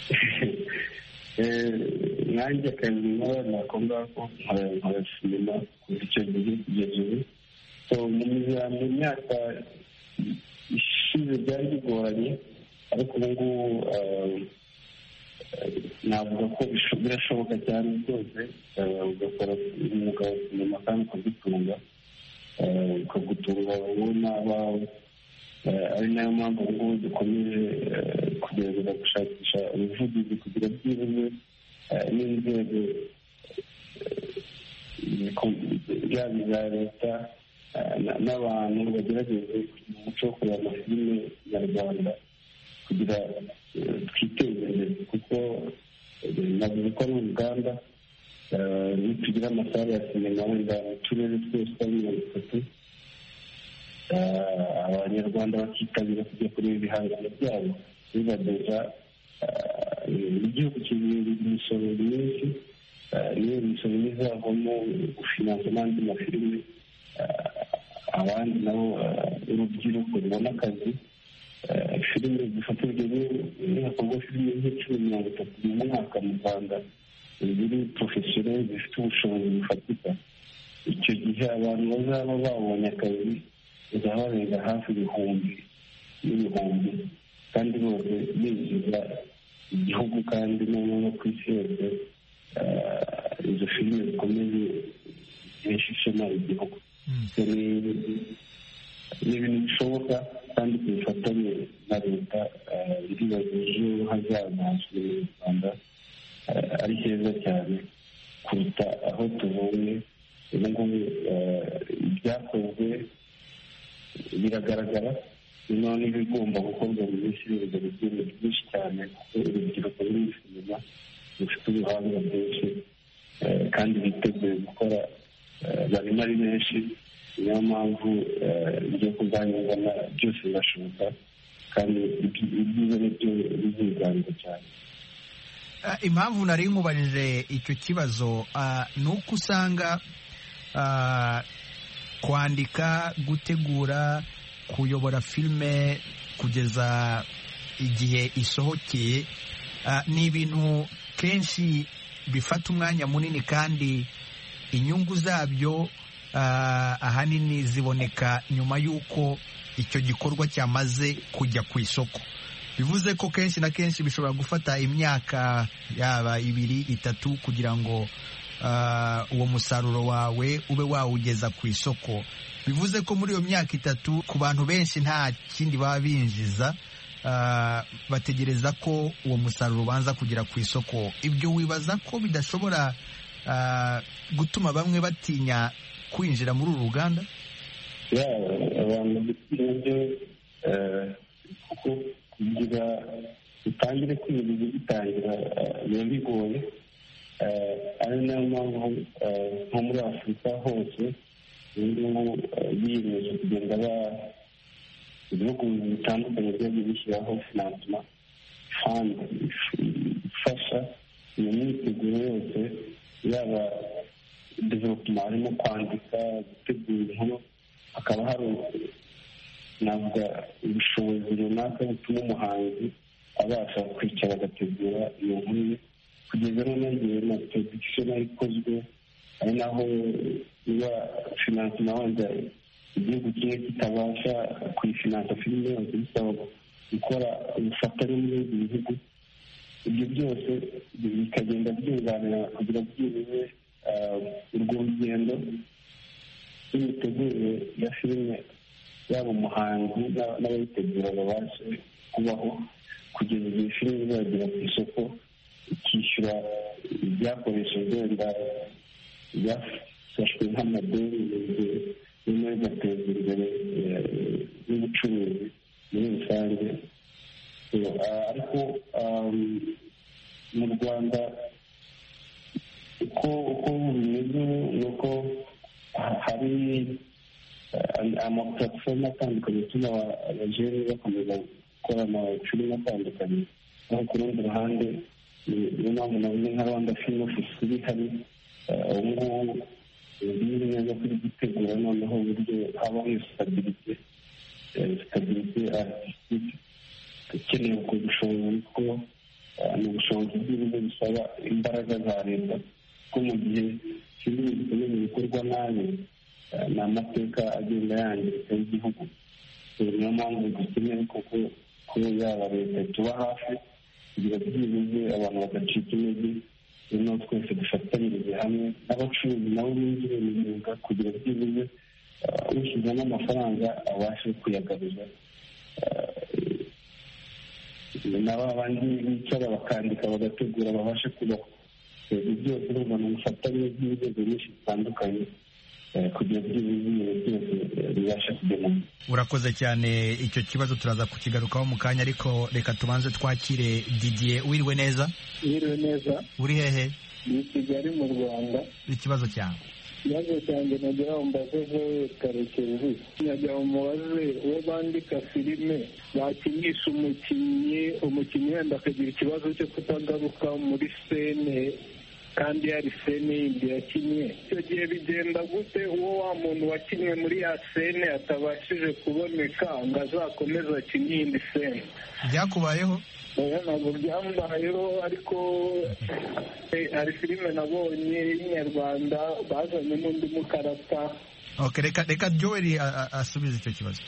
nanjye akazi nkora nako ngako, nkora sinema kuva icyo gihe kugeza ubu. mu myaka ishize byari bigoranye, ariko ubu ngubu navuga ko birashoboka cyane rwose. ugakora umwuga wa sinema kandi ukagutunga wowe n'abawe. ari nayo mpamvu ubu ngubu dukomeje kugerageza gushakisha ubuvugizi kugira byibuze n'inzego yaba iza leta n'abantu bagerageze kugira umuco wo kureba amafilime nyarwanda kugira twiteze imbere, kuko navuze ko ari uruganda. nitugira amasare ya sinema wenda mu turere twose twa 30, abanyarwanda bakitabira kujya kureba ibihangano byabo bibageza igihugu kigira imisoro myinshi. niyo misoro izavamo gufinansa n'andi mafilime abandi nabo urubyiruko rubona akazi. Filime zifatirwa hakorwa filime nk'icumi 30 mu mwaka mu Rwanda ziri porofesiyoneri zifite ubushobozi bufatika. Icyo gihe abantu bazaba babonye akazi bazaba barenga hafi n'ibihumbi kandi bose binjiza igihugu kandi no ku isi yose. Izo filime zikomeye zihesha ishema igihugu. Ni ibintu bishoboka kandi ku bufatanye na leta ndibaza ejo hazaza hasubira mu Rwanda ari heza cyane kuruta aho tubonye. Ubu ngubu ibyakozwe biragaragara, noneho n'ibigomba gukorwa mu minsi y'urugero byinshi cyane kuko urubyiruko ruri sinema rufite ubuhanga bwinshi kandi biteguye gukora, barimo ari benshi. Niyo mpamvu ibyo kuganira byose birashoboka kandi ibyiza nibyo biziganza cyane. Impamvu nari nkubajije icyo kibazo ni uko usanga kwandika, gutegura, kuyobora filime kugeza igihe isohokeye ni ibintu kenshi bifata umwanya munini kandi inyungu zabyo ahanini ziboneka nyuma y'uko icyo gikorwa cyamaze kujya ku isoko. Bivuze ko kenshi na kenshi bishobora gufata imyaka yaba 2-3 kugira ngo uwo musaruro wawe ube wawugeza ku isoko. Bivuze ko muri iyo myaka 3 ku bantu benshi nta kindi baba binjiza, bategereza ko uwo musaruro ubanza kugera ku isoko. Ibyo wibaza ko bidashobora gutuma bamwe batinya kwinjira muri uru ruganda? Abantu bitinya kuko kugira utangire kwiga bitangira biba bigoye. Ari nayo mpamvu nko muri Afurika hose biyemeje kugenda ibihugu bitandukanye byagiye bishyiraho finansima fandi ifasha iyo myiteguro yose, yaba development harimo kwandika, gutegura inkuru, hakaba hari navuga ubushobozi runaka butuma umuhanzi abasha kwicara agategura iyo nkuru kugeza n'unagiye na production ikozwe. Ari naho niba finansima wenda igihugu kimwe kitabasha kuyifinansa filime yose bisaba gukora ubufatanye n'ibindi bihugu. Ibyo byose bikagenda byunganira kugira byibuze urwo rugendo rw'imitegurire ya filime yaba umuhanzi n'abayitegura babashe kubaho kugeza igihe filime izagera ku isoko, ikishyura ibyakoreshejwe wenda byafashwe nk'amadeni, nyuma bigateza imbere n'ubucuruzi muri rusange. Ariko mu Rwanda uko bimeze ni uko hari amaplatform atandukanye atuma abajene bakomeza gukora amafilime atandukanye. Aho ku rundi ruhande niyo mpamvu navuze nka Rwanda Film Office iri hari ubu ngubu bizi neza kuri gutegura noneho uburyo habaho iyo stabilite artistique ikeneye ubwo bushobozi kuko ni ubushobozi bw'ibigo bisaba imbaraga za leta kuko mu gihe filime zikomeye bikorwa nabi ni amateka agenda yangirika y'igihugu. Niyo mpamvu dukeneye koko ko yaba leta tuba hafi kugira byibuze abantu badacika intege, noneho twese dufatanyirize hamwe n'abacuruzi nabo binjire mu myuga kugira byibuze ushyizemo amafaranga abashe kuyagaruza. Naba abandi bicara bakandika bagategura babashe kubaho. Ibi byose urumva ni ubufatanye bw'inzego nyinshi zitandukanye kugira byibuze byose bibashe kugenda. Urakoze cyane. Icyo kibazo turaza kukigarukaho mu kanya, ariko reka tubanze twakire Didier. Wiriwe neza? Wiriwe neza. Uri hehe? Ni Kigali mu Rwanda. Ikibazo cyawe? Ikibazo cyanjye nagira ngo mbaze Karekezi, nagira ngo mubaze uwo bandika filime bakinisha umukinnyi wenda akagira ikibazo cyo kutagaruka muri sene kandi hari sene yindi yakinnye. Icyo gihe bigenda gute uwo wa muntu wakinnye muri ya sene atabashije kuboneka ngo azakomeze akine iyindi sene? Byakubayeho? Ntabwo byambayeho, ariko hari filime nabonye y'inyarwanda bazanye n'undi mukarata. Reka Joel asubize icyo kibazo.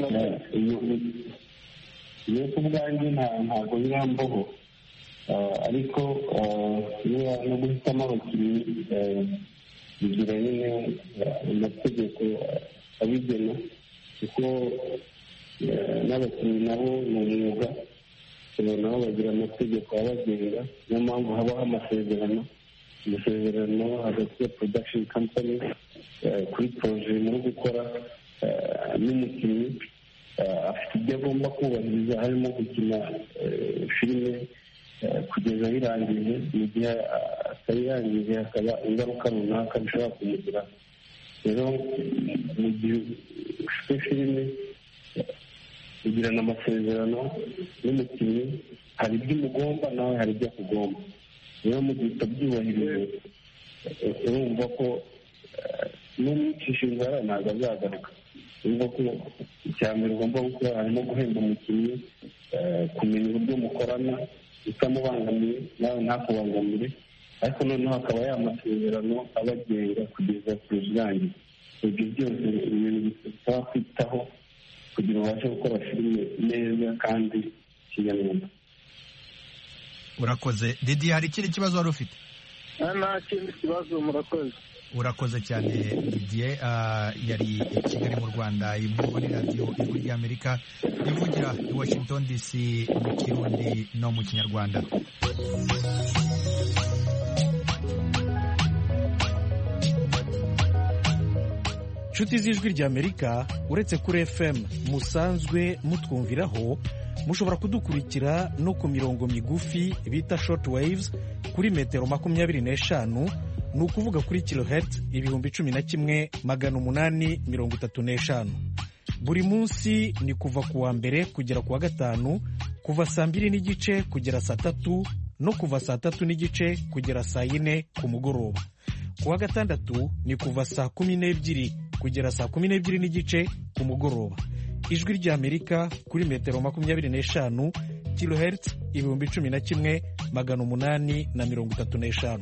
Iyo ku bwanjye ntabwo birambaho, ariko no guhitamo abakinnyi bigira nyine amategeko abigena, kuko n'abakinnyi nabo ni umwuga, nabo bagira amategeko abagenga. Niyo mpamvu habaho amasezerano hagati ya production company kuri poroje muri gukora n'umukinnyi afite ibyo agomba kubahiriza, harimo gukina filime kugeza ayirangije. Mu gihe atayirangije hakaba ingaruka runaka bishobora kumugiraho. Rero mu gihe ufite filime ugirana amasezerano n'umukinnyi, hari ibyo umugomba nawe hari ibyo akugomba. Rero mu gihe utabyubahirije urumva ko n'umwicisha inzara ntabwo azagaruka. Urumva ko icya mbere ugomba gukora harimo guhemba umukinnyi, kumenya uburyo mukorana utamubangamiye nawe ntakubangamire, ariko noneho hakaba y'amasezerano abagenga kugeza ku irangiye. Ibyo byose ibintu bisaba kwitaho kugira ngo ubashe gukora filime neza kandi kinyamwuga. Urakoze. Didi, hari ikindi kibazo wari ufite? Nta kindi kibazo. Murakoze. Urakoze cyane Didier. Yari i Kigali mu Rwanda, imvugo ni radiyo Ijwi ry'Amerika ivugira i Washington DC mu Kirundi no mu Kinyarwanda. Nshuti z'Ijwi ry'Amerika, uretse kuri FM musanzwe mutwumviraho, mushobora kudukurikira no ku mirongo migufi bita short waves kuri metero 25, ni ukuvuga kuri kilohertz 11,835. Buri munsi ni kuva ku wa mbere kugera ku wa gatanu, kuva saa 2 n'igice kugera saa 3 no kuva saa 3 n'igice kugera saa 4 ku mugoroba. Ku wa gatandatu ni kuva saa 12 kugera saa 12 n'igice ku mugoroba. Ijwi ry'Amerika kuri metero 25, kilohertz 11,835.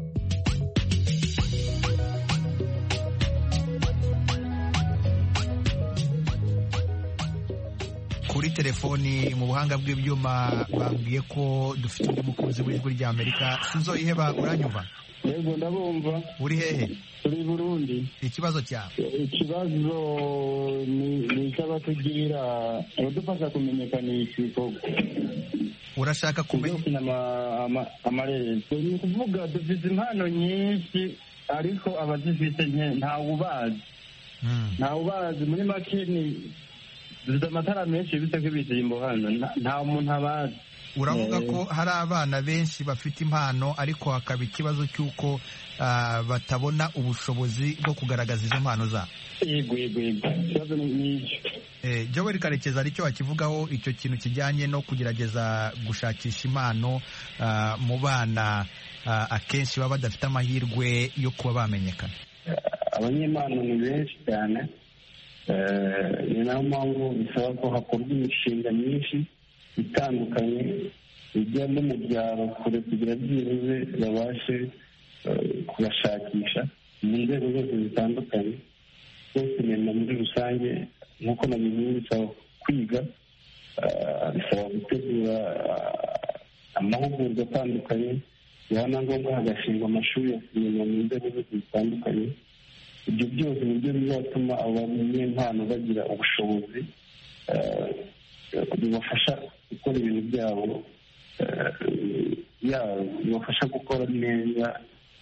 Kuri telefoni mu buhanga bw'ibyuma bambwiye ko dufite undi mukunzi w'Ijwi ry'Amerika. Sizo iheba, uranyumva? Yego ndabumva. Uri hehe? Turi Burundi. Ikibazo cyawe? Ikibazo ni icy'abatugirira abadufasha kumenyekanisha ibikorwa. Urashaka kumenya amarerero? Ni ukuvuga dufite impano nyinshi, ariko abazifite ntawubazi. Ntawubazi. Muri make dufite amatara menshi bita nk'ibizimbo hano, nta muntu abazi. Uravuga ko hari abana benshi bafite impano, ariko hakaba ikibazo cy'uko batabona ubushobozi bwo kugaragaza izo mpano zabo. Yego ikibazo ni icyo. Joel Karekezi hari icyo wakivugaho, icyo kintu kijyanye no kugerageza gushakisha impano mu bana akenshi baba badafite amahirwe yo kuba bamenyekana. Abanyempano ni benshi cyane, ni nayo mpamvu bisaba ko hakorwa imishinga myinshi itandukanye ijya no mu byaro kure kugira byibuze babashe kubashakisha mu nzego zose zitandukanye. Bose sinema muri rusange nk'uko nabivuze bisaba kwiga, bisaba gutegura amahugurwa atandukanye, yaba na ngombwa hagashingwa amashuri ya sinema mu nzego zose zitandukanye. Ibyo byose nibyo bizatuma abanyempano bagira ubushobozi bibafasha gukora ibintu byabo, bibafasha gukora neza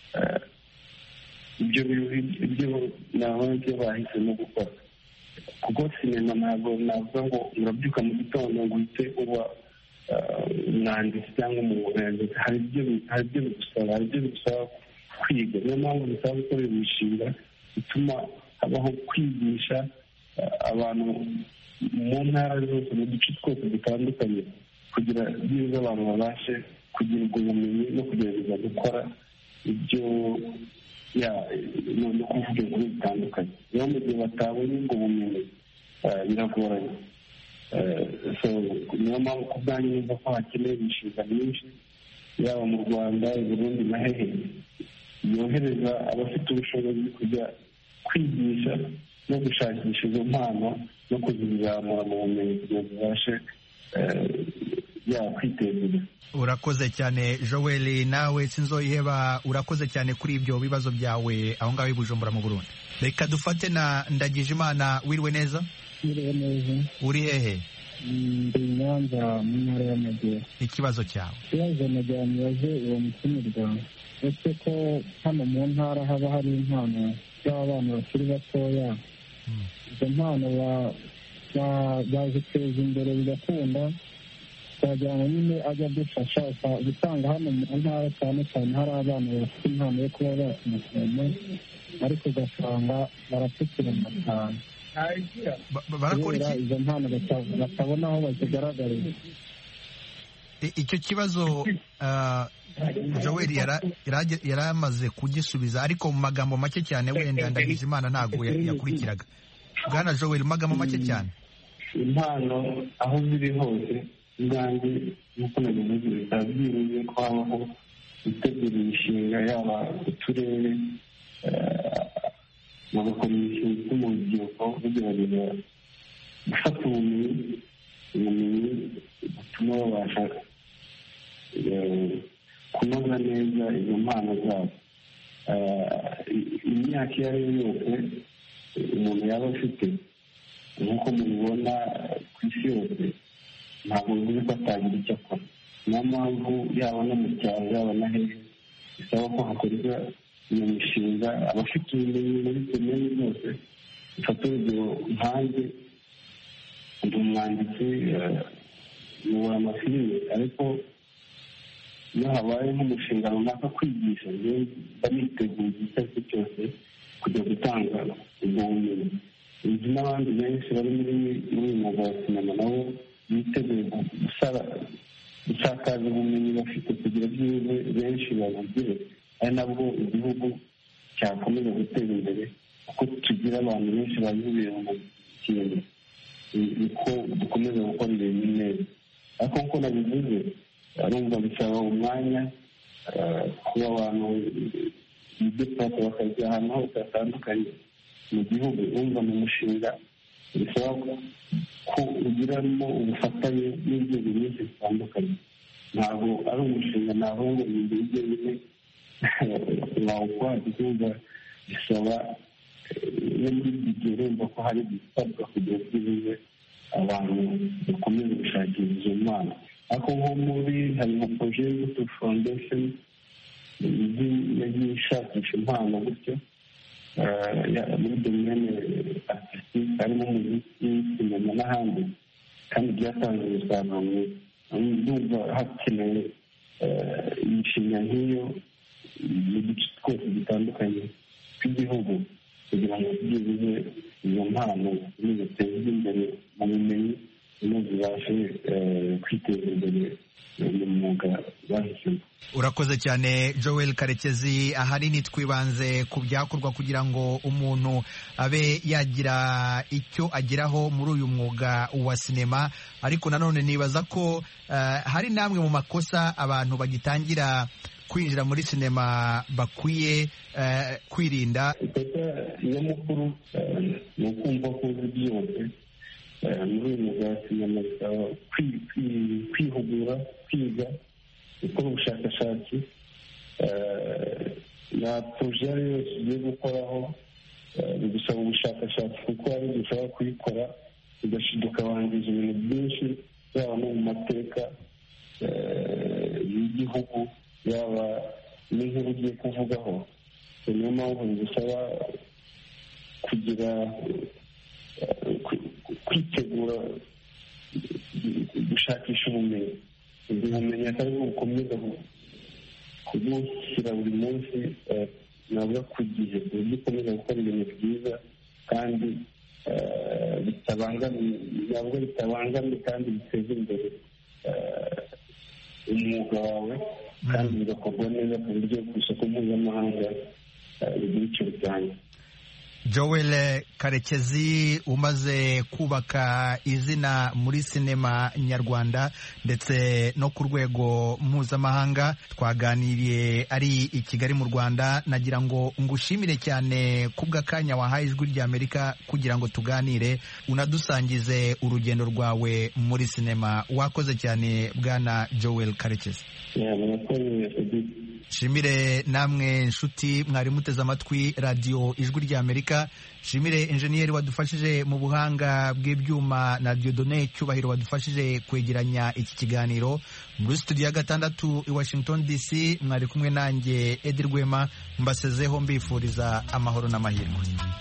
ibyo bahisemo gukora. Kuko sinema ntabwo navuga ngo urabyuka mu gitondo ngo uhite uba umwanditsi cyangwa umuyobozi. Hari ibyo bigusaba kwiga. Niyo mpamvu bisaba gukora imishinga bituma habaho kwigisha abantu mu ntara zose, mu duce twose dutandukanye, kugira byiza abantu babashe kugira ubwo bumenyi no kugerageza gukora ibyo no kuvuga inkuru zitandukanye. Rero mu gihe batabonye ubwo bumenyi biragoranye. Niyo mpamvu ku bwanyu numva ko hakenewe imishinga myinshi yaba mu Rwanda, i Burundi na hehe yohereza abafite ubushobozi kujya kwigisha no gushakisha izo mpano no kuzizamura mu bumenyi kugira ngo zibashe kwiteza imbere. Urakoze cyane Joel, nawe sinzoyiheba, urakoze cyane kuri ibyo bibazo byawe aho ngaho i Bujumbura mu Burundi. Reka dufate na Ndagijimana. Wiriwe neza? Wiriwe neza. Uri hehe? Ndi Nyanza mu ntara y'Amajyepfo. Ikibazo cyawe? Ikibazo nagiye uwo mutumirwa uretse ko hano mu ntara haba hari impano z'abana bakiri batoya, izo mpano baziteza imbere bigakunda, twagira ngo nyine ajya adufasha gutanga hano mu ntara cyane cyane hari abana bafite impano yo kuba bakinasoma ariko ugasanga barapfukirana cyane kubera izo mpano batabona aho bazigaragariza. Icyo kibazo Joel yari amaze kugisubiza ariko mu magambo make cyane, wenda Ndagijimana ntabwo yakurikiraga. Bwana Joel, mu magambo make cyane. Impano aho ziri hose ubwanjye nk'uko nabivuze bikaba byiriwe ko habaho gutegura imishinga yaba uturere bagakora imishinga mu rubyiruko bagerageza gufata ubumenyi butuma babasha kunoza neza izo mpano zabo. Imyaka iyo ari yo yose umuntu yaba afite, nk'uko mubibona ku isi yose, ntabwo bivuze ko atagira icyo akora. Niyo mpamvu yaba no mu cyaro yaba na hehe bisaba ko hakorwa iyo mishinga. Abafite ubumenyi muri domeni zose, bifata urugero nkanjye ndi umwanditsi nyobora amafilime, ariko iyo habaye nk'umushinga runaka kwigisha, mba niteguye igihe icyo ari cyo cyose kujya gutanga ubwo bumenyi. Nzi n'abandi benshi bari muri uyu mwuga wa sinema nabo biteguye gusakaza ubumenyi bafite kugira byibuze benshi babugire, ari nabwo igihugu cyakomeza gutera imbere, kuko tugira abantu benshi bazibiye mu kintu, niko dukomeza gukora ibintu neza. ariko nk'uko nabivuze arumva bisaba umwanya kuba abantu bidepata bakajya ahantu hose hatandukanye mu gihugu. Urumva ni umushinga bisaba ko ugiramo ubufatanye n'inzego nyinshi zitandukanye. Ntabwo ari umushinga naho ngo ibintu bijye bine wawukora, urumva bisaba no muri iki gihe urumva ko hari gusabwa kugira ngo bize abantu bakomeze gushakira izo mpano. ariko nko muri hari nka projet y'Imbuto Foundation yagiye ishakisha impano gutyo muri domene artistique, harimo umuziki, sinema n'ahandi, kandi byatanze umusaruro mwiza. Ndumva hakenewe imishinga nk'iyo mu duce twose dutandukanye tw'igihugu kugira ngo byibuze izo mpano zitezwe imbere mu bumenyi zibashe kwiteza imbere mu mwuga bahisemo. Urakoze cyane Joel Karekezi. Ahanini twibanze ku byakorwa kugira ngo umuntu abe yagira icyo ageraho muri uyu mwuga wa sinema, ariko nanone nibaza ko hari namwe mu makosa abantu bagitangira kwinjira muri sinema bakwiye kwirinda. Iyo mukuru ni ukumva ko uzi byose muri uyu mwuga wa sinema, bisaba kwihugura, kwiga, gukora ubushakashatsi na poroje iyo ari yose ugiye gukoraho bigusaba ubushakashatsi, kuko hari igihe ushobora kuyikora ugashiduka wangiza ibintu byinshi, yaba no mu mateka y'igihugu, yaba n'inkuru ugiye kuvugaho. Niyo mpamvu bigusaba kugira kwitegura gushakisha ubumenyi. ubwo bumenyi atari bwo bukomeza kubushyira buri munsi, nabwo ku gihe ku buryo ukomeza gukora ibintu byiza kandi bitabangamye kandi biteza imbere umwuga wawe kandi bigakorwa neza ku buryo ku isoko mpuzamahanga bigira icyo bitanga. Joel Karekezi, umaze kubaka izina muri sinema nyarwanda ndetse no ku rwego mpuzamahanga, twaganiriye ari i Kigali mu Rwanda. Nagira ngo ngushimire cyane kubw'akanya wahaye Ijwi ry'Amerika kugira ngo tuganire, unadusangize urugendo rwawe muri sinema. Wakoze cyane Bwana Joel Karekezi. Shimire namwe nshuti mwari muteze amatwi radiyo Ijwi ry'Amerika. Shimire enjeniyeri wadufashije mu buhanga bw'ibyuma na Dieudonné Cyubahiro wadufashije kwegeranya iki kiganiro. Muri studio ya 6 i Washington DC mwari kumwe nanjye Edi Rwema, mbasezeho mbifuriza amahoro n'amahirwe.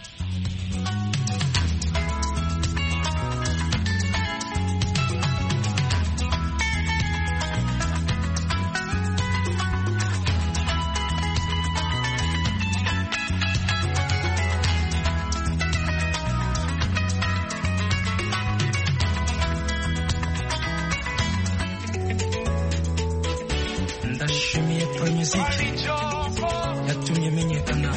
Ndashimiye Promiziki yatumye menyekana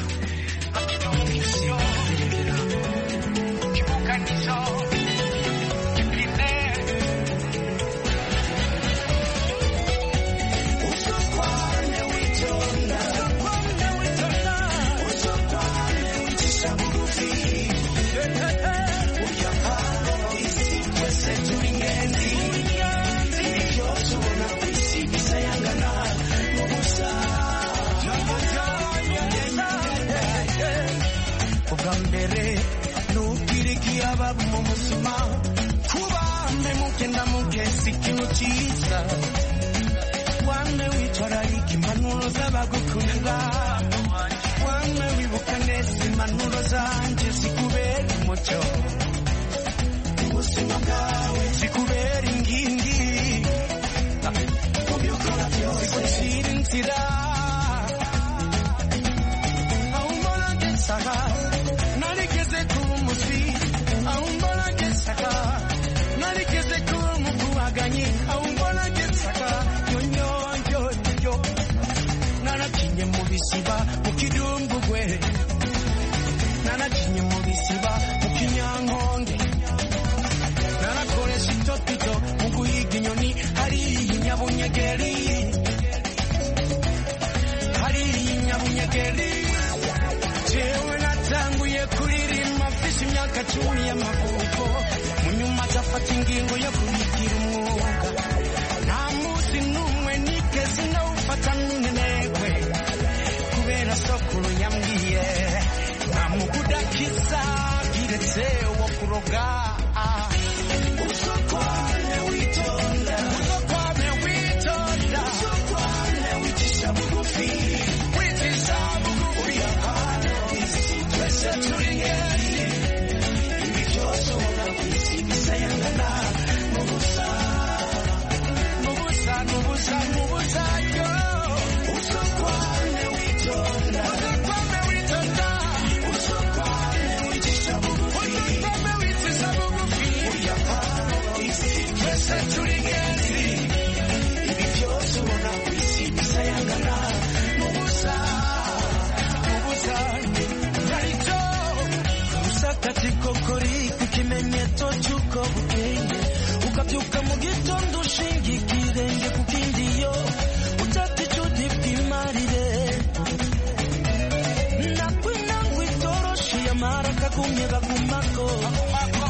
mbere nukiriki abamu musima kuba memuke ndamuke sikintu cyiza wame wicararika impanuro z'abagukunda wame wibuka neza impanuro zanjye zikubera umucyo ubuzima bwawe zikubera ingingi zigucira inzira aho umbona ngesaga narigeze kuba umuzi aho umbona ngesaga narigeze kuba umukubaganyi aho umbona ngesaga yonyonyoyo narakinye mu bisiba mu kidumbugwe narakinye mu bisiba mu kinyankonge narakoresha itopito mu guhiga inyoni hariya inyabunyegeri jewe natanguye kuririmba mfise imyaka 10 y'amavuko mu nyuma zafata ingingo yo kubigira umwuga nta munsi n'umwe nigeze nawufata n'inenekwe kubera sokuru yambwiye nta mugudakiza kiretse wo kuroga usokwane witonda usokwane witonda usokwane wicisha bugufi wicisha bugufi twese turi ngezi ibi byose ubona ku isi bisayangana n'ubusa n'ubusa n'ubusa n'ubusa yo usokwane witonda usokwane witonda usokwane wicisha bugufi usokwane wicisha bugufi twese turi ngezi ibi byose ubona ku isi bisayangana n'ubusa n'ubusa narito usakatiko kori kukimenyetso cy'uko bukeye ukabyuka mu gitondo ushinga ikirenge ku kindi yo utaticuti bw'imarire nakwinangwa itoroshi yamara kagumye bagumako